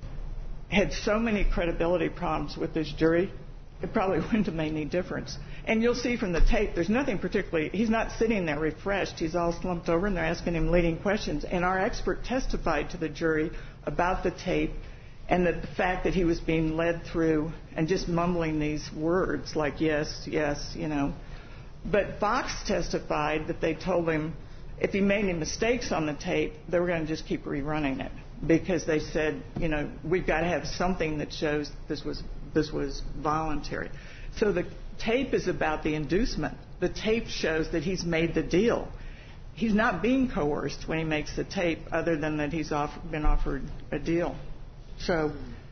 had so many credibility problems with this jury, it probably wouldn't have made any difference. And you'll see from the tape, there's nothing particularly, he's not sitting there refreshed. He's all slumped over and they're asking him leading questions. And our expert testified to the jury about the tape and the fact that he was being led through and just mumbling these words like, yes, yes, you know. But Fox testified that they told him if he made any mistakes on the tape, they were going to just keep rerunning it because they said, you know, we've got to have something that shows this was voluntary. So the tape is about the inducement. The tape shows that he's made the deal. He's not being coerced when he makes the tape other than that he's been offered a deal. So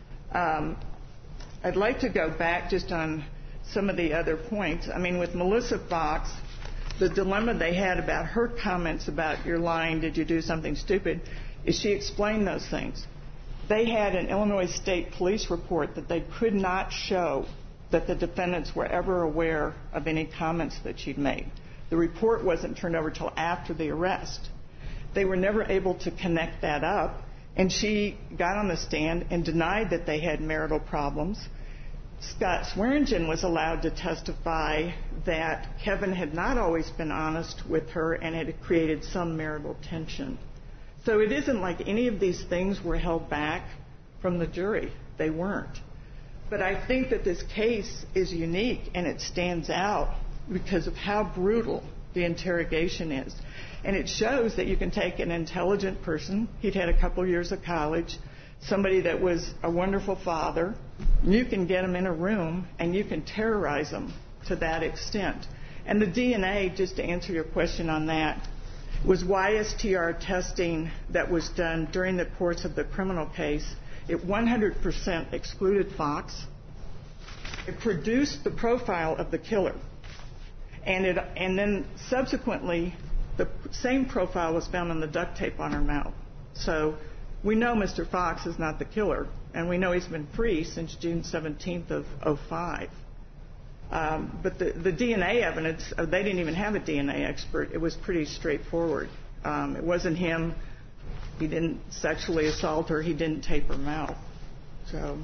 I'd like to go back just on some of the other points. I mean, with Melissa Fox, the dilemma they had about her comments about you're lying, did you do something stupid, is she explained those things. They had an Illinois State Police report that they could not show that the defendants were ever aware of any comments that she'd made. The report wasn't turned over till after the arrest. They were never able to connect that up, and she got on the stand and denied that they had marital problems. Scott Swearengin was allowed to testify that Kevin had not always been honest with her and had created some marital tension. So it isn't like any of these things were held back from the jury. They weren't. But I think that this case is unique and it stands out because of how brutal the interrogation is. And it shows that you can take an intelligent person, he'd had a couple years of college, somebody that was a wonderful father, and you can get him in a room and you can terrorize him to that extent. And the DNA, just to answer your question on that, was YSTR testing that was done during the course of the criminal case. It 100% excluded Fox. It produced the profile of the killer. And then subsequently, The same profile was found on the duct tape on her mouth. So we know Mr. Fox is not the killer, and we know he's been free since June 17th of 2005. But the DNA evidence, they didn't even have a DNA expert. It was pretty straightforward. It wasn't him. He didn't sexually assault her. He didn't tape her mouth. So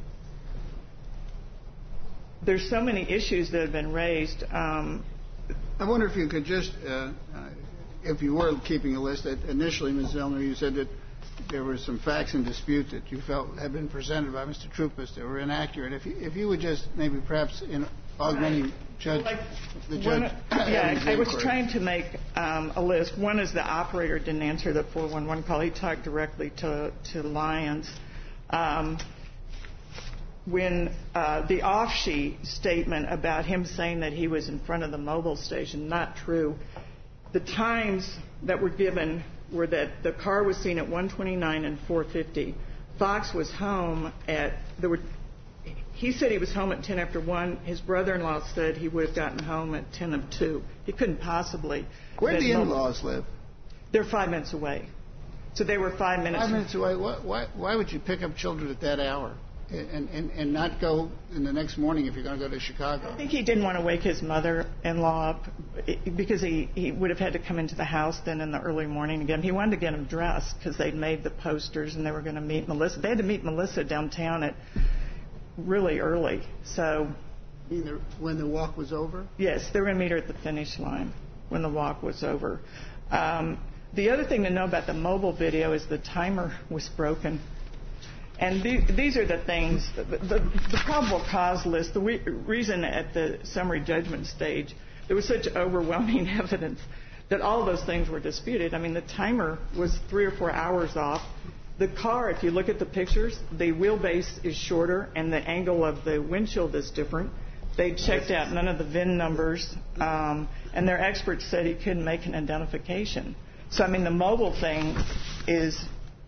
there's so many issues that have been raised. I wonder if you could just, if you were keeping a list, that initially, Ms. Zellner, you said that there were some facts in dispute that you felt had been presented by Mr. Troupas that were inaccurate. If you would just maybe perhaps in augmenting the judge. I was trying to make a list. One is the operator didn't answer the 411 call. He talked directly to Lyons. When the off-sheet statement about him saying that he was in front of the mobile station, not true. The times that were given were that the car was seen at 1:29 and 4:50. Fox was home he said he was home at 10 after 1. His brother-in-law said he would have gotten home at 10 of 2. He couldn't possibly. Where do the in-laws live? They're 5 minutes away. So they were 5 minutes. 5 minutes away. Why would you pick up children at that hour and not go in the next morning if you're going to go to Chicago? I think he didn't want to wake his mother-in-law up because he would have had to come into the house then in the early morning again. He wanted to get him dressed because they'd made the posters and they were going to meet Melissa. They had to meet Melissa downtown at really early. So either when the walk was over? Yes, they were going to meet her at the finish line when the walk was over. The other thing to know about the mobile video is the timer was broken. And these are the things, the probable cause list, the reason at the summary judgment stage there was such overwhelming evidence that all of those things were disputed. I mean, the timer was 3 or 4 hours off. The car, if you look at the pictures, the wheelbase is shorter and the angle of the windshield is different. They checked out none of the VIN numbers, and their experts said he couldn't make an identification. So, I mean, the mobile thing is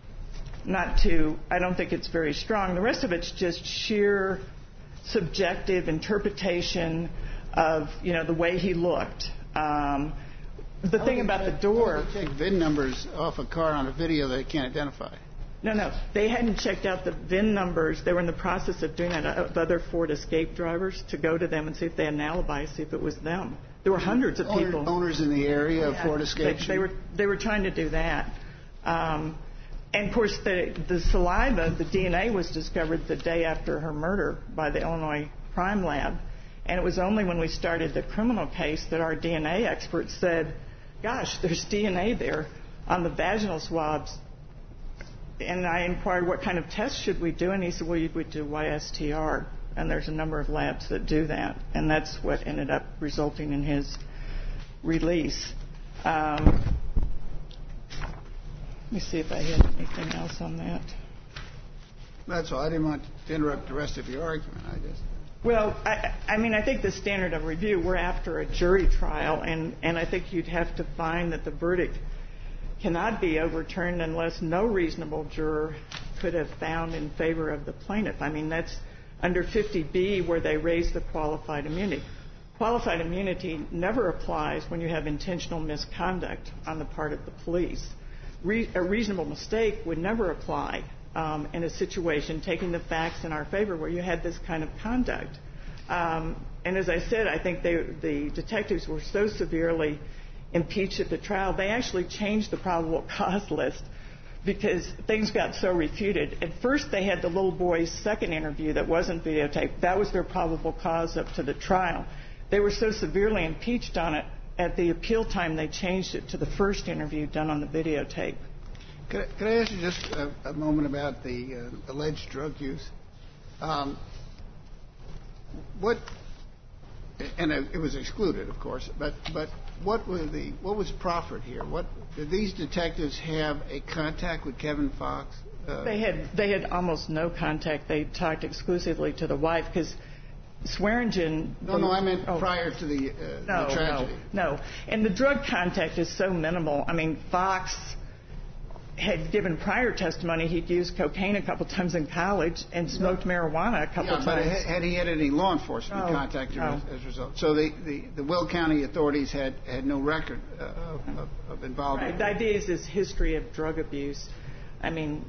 I don't think it's very strong. The rest of it's just sheer subjective interpretation of, the way he looked. The thing about the door. They take VIN numbers off a car on a video they can't identify. No. They hadn't checked out the VIN numbers. They were in the process of doing that of other Ford Escape drivers to go to them and see if they had an alibi, see if it was them. There were hundreds of people. Owners in the area of Ford Escape. They were trying to do that. And, of course, the saliva, the DNA was discovered the day after her murder by the Illinois Crime Lab. And it was only when we started the criminal case that our DNA experts said, gosh, there's DNA there on the vaginal swabs. And I inquired what kind of tests should we do, and he said, well, you would do YSTR. And there's a number of labs that do that. And that's what ended up resulting in his release. Let me see if I had anything else on that. That's all. I didn't want to interrupt the rest of your argument. Well, I think the standard of review, we're after a jury trial, and I think you'd have to find that the verdict cannot be overturned unless no reasonable juror could have found in favor of the plaintiff. I mean, that's under 50B where they raise the qualified immunity. Qualified immunity never applies when you have intentional misconduct on the part of the police. A reasonable mistake would never apply in a situation taking the facts in our favor where you had this kind of conduct. And as I said, I think the detectives were so severely impeached at the trial, they actually changed the probable cause list because things got so refuted. At first, they had the little boy's second interview that wasn't videotaped. That was their probable cause up to the trial. They were so severely impeached on it, at the appeal time, they changed it to the first interview done on the videotape. Could I ask you just a moment about the alleged drug use? It was excluded, of course, but what was proffered here? Did these detectives have a contact with Kevin Fox? They had almost no contact. They talked exclusively to the wife because Swearingen. No, I meant prior to the tragedy. No, and the drug contact is so minimal. I mean, Fox had given prior testimony he'd used cocaine a couple times in college and smoked marijuana a couple times. But had he had any law enforcement contact as a result? So the Will County authorities had no record of involvement. Right. The idea is this history of drug abuse. I mean,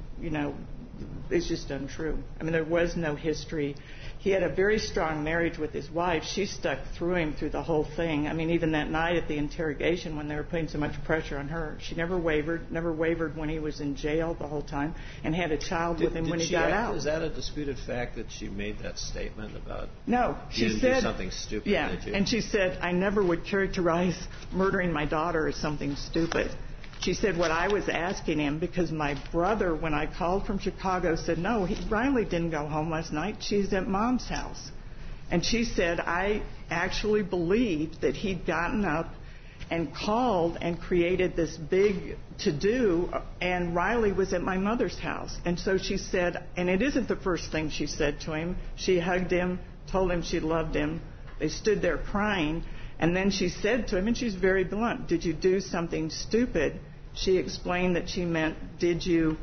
it's just untrue. I mean, there was no history. He had a very strong marriage with his wife. She stuck through him through the whole thing. I mean, even that night at the interrogation when they were putting so much pressure on her, she never wavered when he was in jail the whole time, and had a child with him when he got out. Is that a disputed fact that she made that statement about no, she didn't said, do something stupid? Yeah, did you? And she said, I never would characterize murdering my daughter as something stupid. She said what I was asking him, because my brother, when I called from Chicago, said, no, Riley didn't go home last night. She's at Mom's house. And she said, I actually believed that he'd gotten up and called and created this big to-do, and Riley was at my mother's house. And so she said, and it isn't the first thing she said to him. She hugged him, told him she loved him. They stood there crying. And then she said to him, and she's very blunt, did you do something stupid? She explained that she meant, did you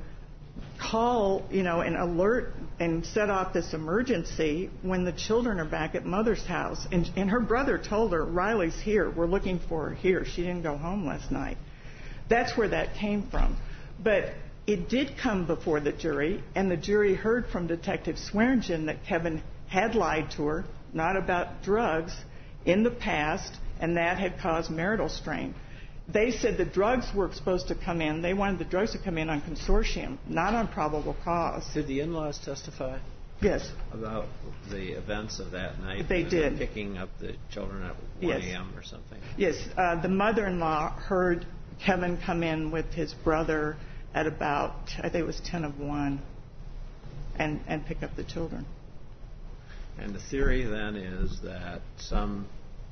call, and alert and set off this emergency when the children are back at Mother's house? And her brother told her, Riley's here. We're looking for her here. She didn't go home last night. That's where that came from. But it did come before the jury, and the jury heard from Detective Swearingen that Kevin had lied to her, not about drugs, in the past, and that had caused marital strain. They said the drugs were supposed to come in. They wanted the drugs to come in on consortium, not on probable cause. Did the in-laws testify? Yes. About the events of that night? They did. Picking up the children at 1 a.m. or something? Yes. The mother-in-law heard Kevin come in with his brother at about, I think it was 10 of 1, and pick up the children. And the theory then is that some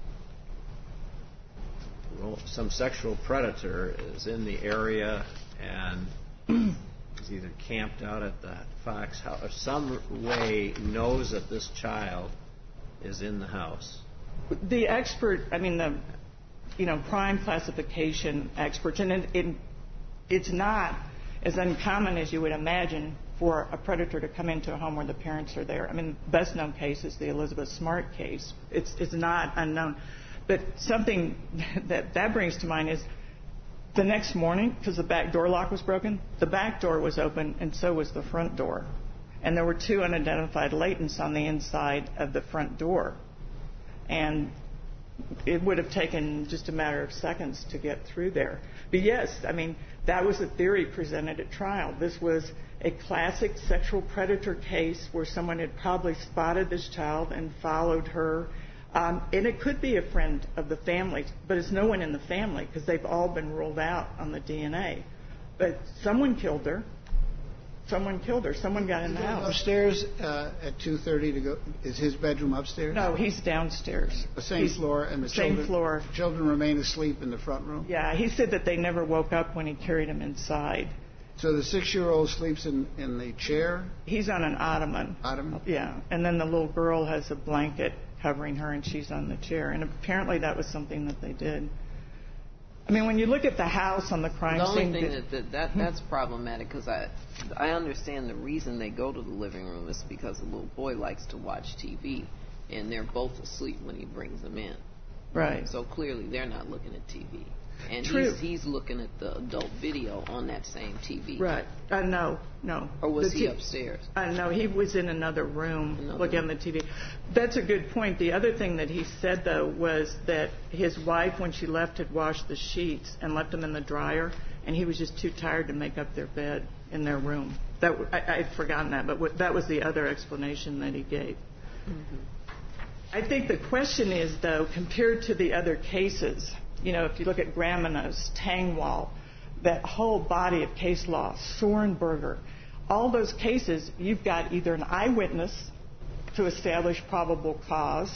sexual predator is in the area and is either camped out at the Fox house or some way knows that this child is in the house. The expert, the crime classification experts, and it's not as uncommon as you would imagine for a predator to come into a home where the parents are there. I mean, the best known case is the Elizabeth Smart case. It's not unknown. But something that brings to mind is the next morning, because the back door lock was broken, the back door was open and so was the front door. And there were 2 unidentified latents on the inside of the front door. And it would have taken just a matter of seconds to get through there. But yes, that was a theory presented at trial. This was a classic sexual predator case where someone had probably spotted this child and followed her. And it could be a friend of the family, but it's no one in the family because they've all been ruled out on the DNA. But someone killed her. Someone got in the house. Upstairs at 2:30 to go. Is his bedroom upstairs? No, he's downstairs. The same floor, and the same floor. Children remain asleep in the front room. Yeah, he said that they never woke up when he carried them inside. So the 6-year-old sleeps in the chair? He's on an ottoman. Ottoman? Yeah, and then the little girl has a blanket covering her, and she's on the chair. And apparently that was something that they did. When you look at the house on the crime scene... The only thing that's problematic, because I understand the reason they go to the living room is because the little boy likes to watch TV, and they're both asleep when he brings them in. Right. So clearly they're not looking at TV. And True. he's looking at the adult video on that same TV. Right. No. Or was he upstairs? No, he was in another room looking on the TV. That's a good point. The other thing that he said, though, was that his wife, when she left, had washed the sheets and left them in the dryer, and he was just too tired to make up their bed in their room. I'd forgotten that, but that was the other explanation that he gave. Mm-hmm. I think the question is, though, compared to the other cases, if you look at Graminos, Tangwall, that whole body of case law, Sorenberger, all those cases, you've got either an eyewitness to establish probable cause,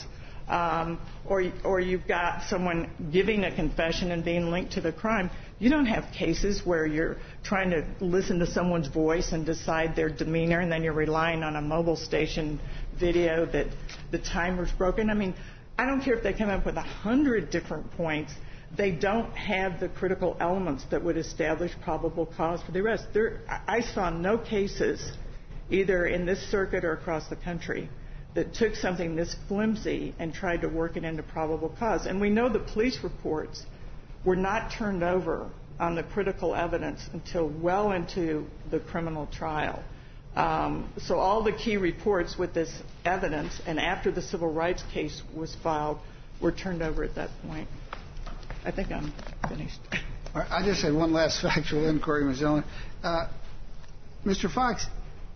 or you've got someone giving a confession and being linked to the crime. You don't have cases where you're trying to listen to someone's voice and decide their demeanor, and then you're relying on a mobile station video that the timer's broken. I don't care if they come up with 100 different points. they don't have the critical elements that would establish probable cause for the arrest. I saw no cases, either in this circuit or across the country, that took something this flimsy and tried to work it into probable cause. And we know the police reports were not turned over on the critical evidence until well into the criminal trial. So all the key reports with this evidence, and after the civil rights case was filed, were turned over at that point. I think I'm finished. I just had one last factual inquiry, Ms. Ellen. Mr. Fox,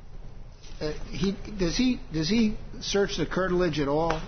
does he search the curtilage at all?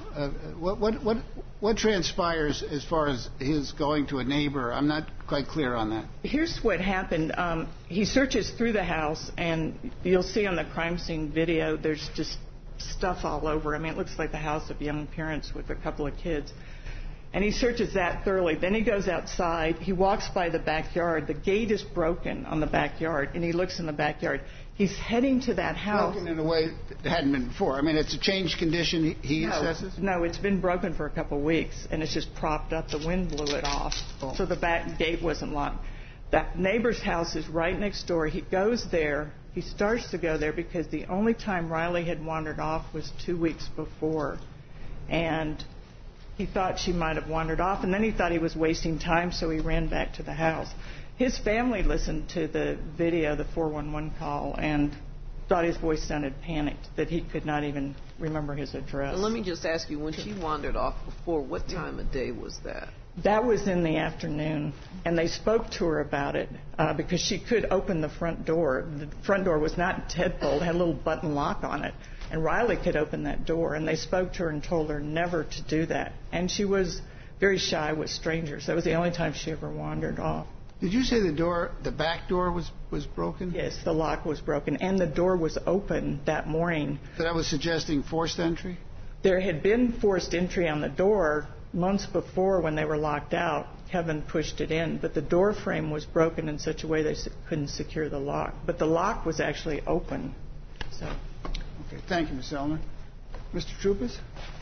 What transpires as far as his going to a neighbor? I'm not quite clear on that. Here's what happened. He searches through the house, and you'll see on the crime scene video, there's just stuff all over. I mean, it looks like the house of young parents with a couple of kids. And he searches that thoroughly. Then he goes outside. He walks by the backyard. The gate is broken on the backyard, and he looks in the backyard. He's heading to that house. Broken in a way that hadn't been before. I mean, it's a changed condition he assesses? No, it's been broken for a couple of weeks, and it's just propped up. The wind blew it off, so the back gate wasn't locked. That neighbor's house is right next door. He goes there. He starts to go there because the only time Riley had wandered off was 2 weeks before. And he thought she might have wandered off, and then he thought he was wasting time, so he ran back to the house. His family listened to the video, the 411 call, and thought his voice sounded panicked, that he could not even remember his address. Let me just ask you, when she wandered off before, what time of day was that? That was in the afternoon, and they spoke to her about it because she could open the front door. The front door was not deadbolt, had a little button lock on it, and Riley could open that door, and they spoke to her and told her never to do that. And she was very shy with strangers. That was the only time she ever wandered off. Did you say the back door was broken? Yes, the lock was broken, and the door was open that morning. So that was suggesting forced entry? There had been forced entry on the door months before when they were locked out. Kevin pushed it in, but the door frame was broken in such a way they couldn't secure the lock. But the lock was actually open. So. Okay, thank you, Ms. Elmer. Mr. Troupas?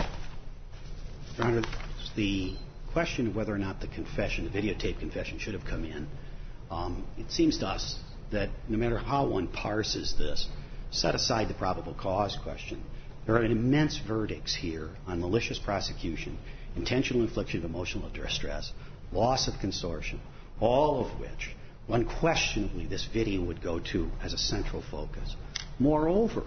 Your Honor, the question of whether or not the confession, the videotape confession, should have come in, it seems to us that no matter how one parses this, set aside the probable cause question, there are immense verdicts here on malicious prosecution, intentional infliction of emotional distress, loss of consortium, all of which unquestionably this video would go to as a central focus. Moreover,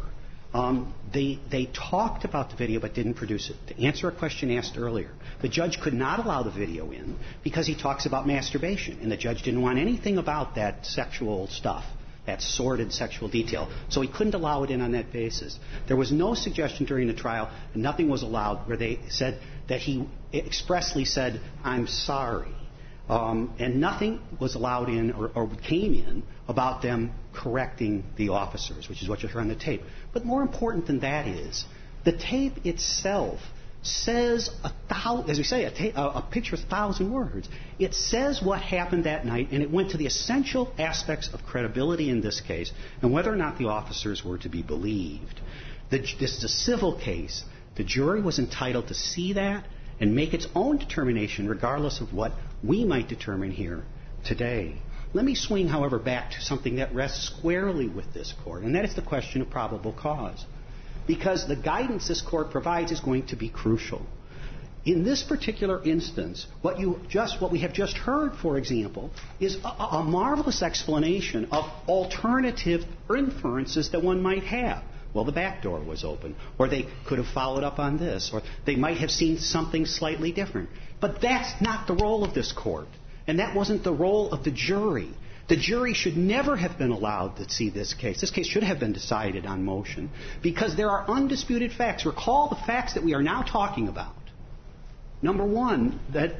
they talked about the video but didn't produce it. To answer a question asked earlier, the judge could not allow the video in because he talks about masturbation, and the judge didn't want anything about that sexual stuff, that sordid sexual detail, so he couldn't allow it in on that basis. There was no suggestion during the trial, and nothing was allowed where they said that he expressly said, "I'm sorry." And nothing was allowed in or came in about them correcting the officers, which is what you'll hear on the tape. But more important than that is, the tape itself says as we say, a picture of 1,000 words. It says what happened that night, and it went to the essential aspects of credibility in this case and whether or not the officers were to be believed. This is a civil case. The jury was entitled to see that and make its own determination regardless of what we might determine here today. Let me swing, however, back to something that rests squarely with this Court, and that is the question of probable cause. Because the guidance this Court provides is going to be crucial. In this particular instance, what we have just heard, for example, is a marvelous explanation of alternative inferences that one might have. Well, the back door was open, or they could have followed up on this, or they might have seen something slightly different. But that's not the role of this Court, and that wasn't the role of the jury. The jury should never have been allowed to see this case. This case should have been decided on motion because there are undisputed facts. Recall the facts that we are now talking about. Number one, that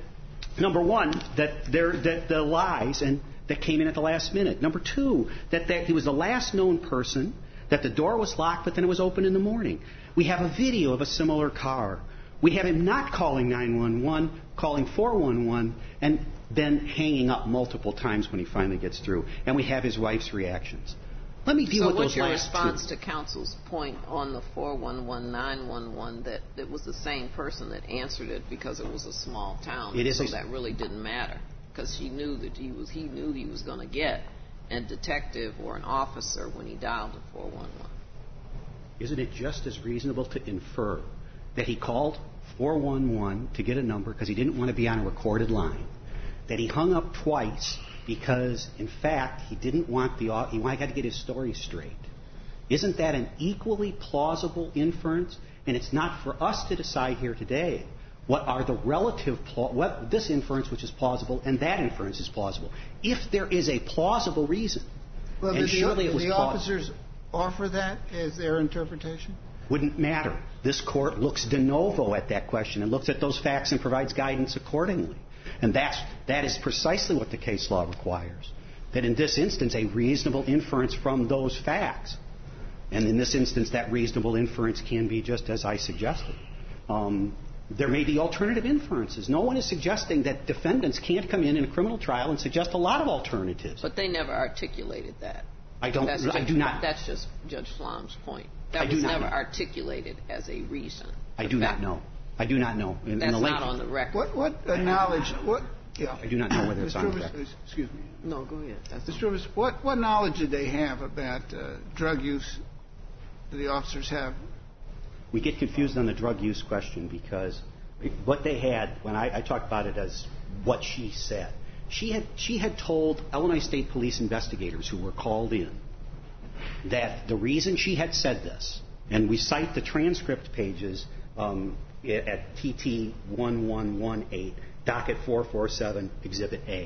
the lies and that came in at the last minute. Number two, that he was the last known person, that the door was locked, but then it was open in the morning. We have a video of a similar car. We have him not calling 911, calling 411, and then hanging up multiple times when he finally gets through. And we have his wife's reactions. Let me deal with those last two. So what's your response to counsel's point on the 411, 911, that it was the same person that answered it because it was a small town, so that really didn't matter? because he knew he was going to get a detective or an officer when he dialed the 411. Isn't it just as reasonable to infer that he called 411 to get a number because he didn't want to be on a recorded line, that he hung up twice because, in fact, he didn't want he had to get his story straight? Isn't that an equally plausible inference? And it's not for us to decide here today what are the relative this inference which is plausible and that inference is plausible. If there is a plausible reason, well, and surely it was the officers offer that as their interpretation? Wouldn't matter. This court looks de novo at that question and looks at those facts and provides guidance accordingly. And that is precisely what the case law requires. That in this instance, a reasonable inference from those facts. And in this instance, that reasonable inference can be just as I suggested. There may be alternative inferences. No one is suggesting that defendants can't come in a criminal trial and suggest a lot of alternatives. But they never articulated that. I do not. That's just Judge Flom's point. That was never articulated as a reason. I do not know. I do not know. That's not on the record. What knowledge? Yeah. I do not know whether it's on the record. Excuse me. No, go ahead. Mr. Rubis, what knowledge did they have about drug use? Do the officers have? We get confused on the drug use question because what they had, when I talked about it as what she said, she had told Illinois State Police investigators who were called in that the reason she had said this, and we cite the transcript pages at TT 1118, docket 447, Exhibit A.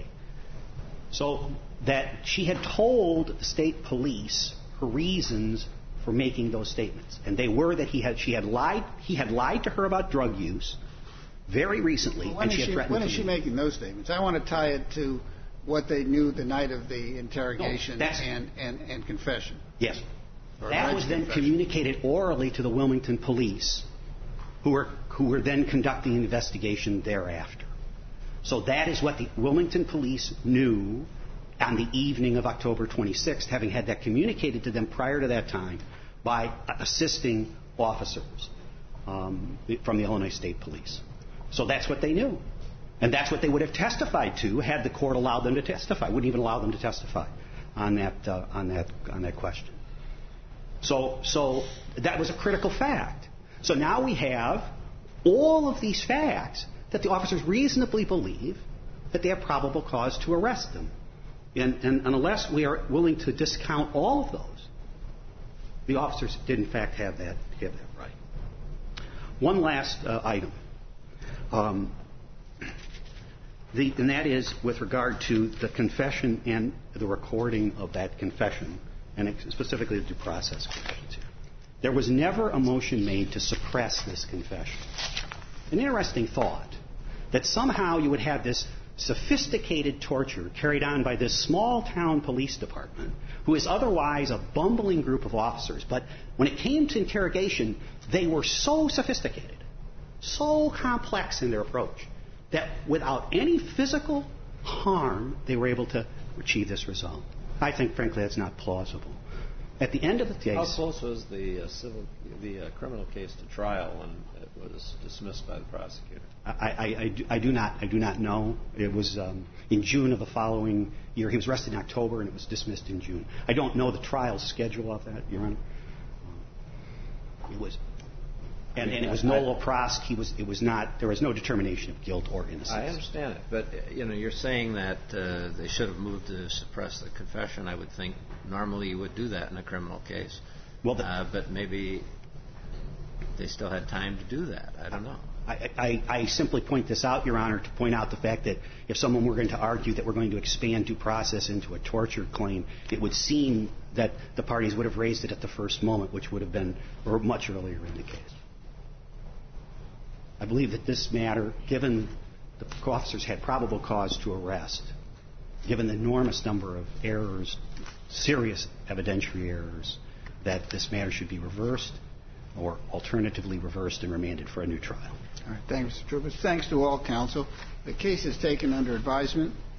So that she had told the state police her reasons for making those statements, and they were that he had lied to her about drug use very recently, and she had threatened. When is she making those statements? I want to tie it to what they knew the night of the interrogation and confession. Yes, that was then communicated orally to the Wilmington police, who were then conducting an investigation thereafter. So that is what the Wilmington police knew on the evening of October 26th, having had that communicated to them prior to that time by assisting officers from the Illinois State Police. So that's what they knew. And that's what they would have testified to had the court allowed them to testify. Wouldn't even allow them to testify on that question. So that was a critical fact. So now we have all of these facts that the officers reasonably believe that they have probable cause to arrest them. And unless we are willing to discount all of those, the officers did in fact have that right. One last item. And that is with regard to the confession and the recording of that confession, and specifically the due process questions here. There was never a motion made to suppress this confession. An interesting thought that somehow you would have this sophisticated torture carried on by this small-town police department, who is otherwise a bumbling group of officers. But when it came to interrogation, they were so sophisticated, so complex in their approach, that without any physical harm, they were able to achieve this result. I think, frankly, that's not plausible. At the end of the case... How close was the criminal case to trial when it was dismissed by the prosecutor? I do not know. It was in June of the following year. He was arrested in October, and it was dismissed in June. I don't know the trial schedule of that, Your Honor. It was... And it was nolo pros. It was not. There was no determination of guilt or innocence. I understand it, but you're saying that they should have moved to suppress the confession. I would think normally you would do that in a criminal case. Well, but maybe they still had time to do that. I don't know. I simply point this out, Your Honor, to point out the fact that if someone were going to argue that we're going to expand due process into a torture claim, it would seem that the parties would have raised it at the first moment, which would have been or much earlier in the case. I believe that this matter, given the officers had probable cause to arrest, given the enormous number of errors, serious evidentiary errors, that this matter should be reversed or alternatively reversed and remanded for a new trial. All right. Thanks, Mr. Trubis. Thanks to all counsel. The case is taken under advisement.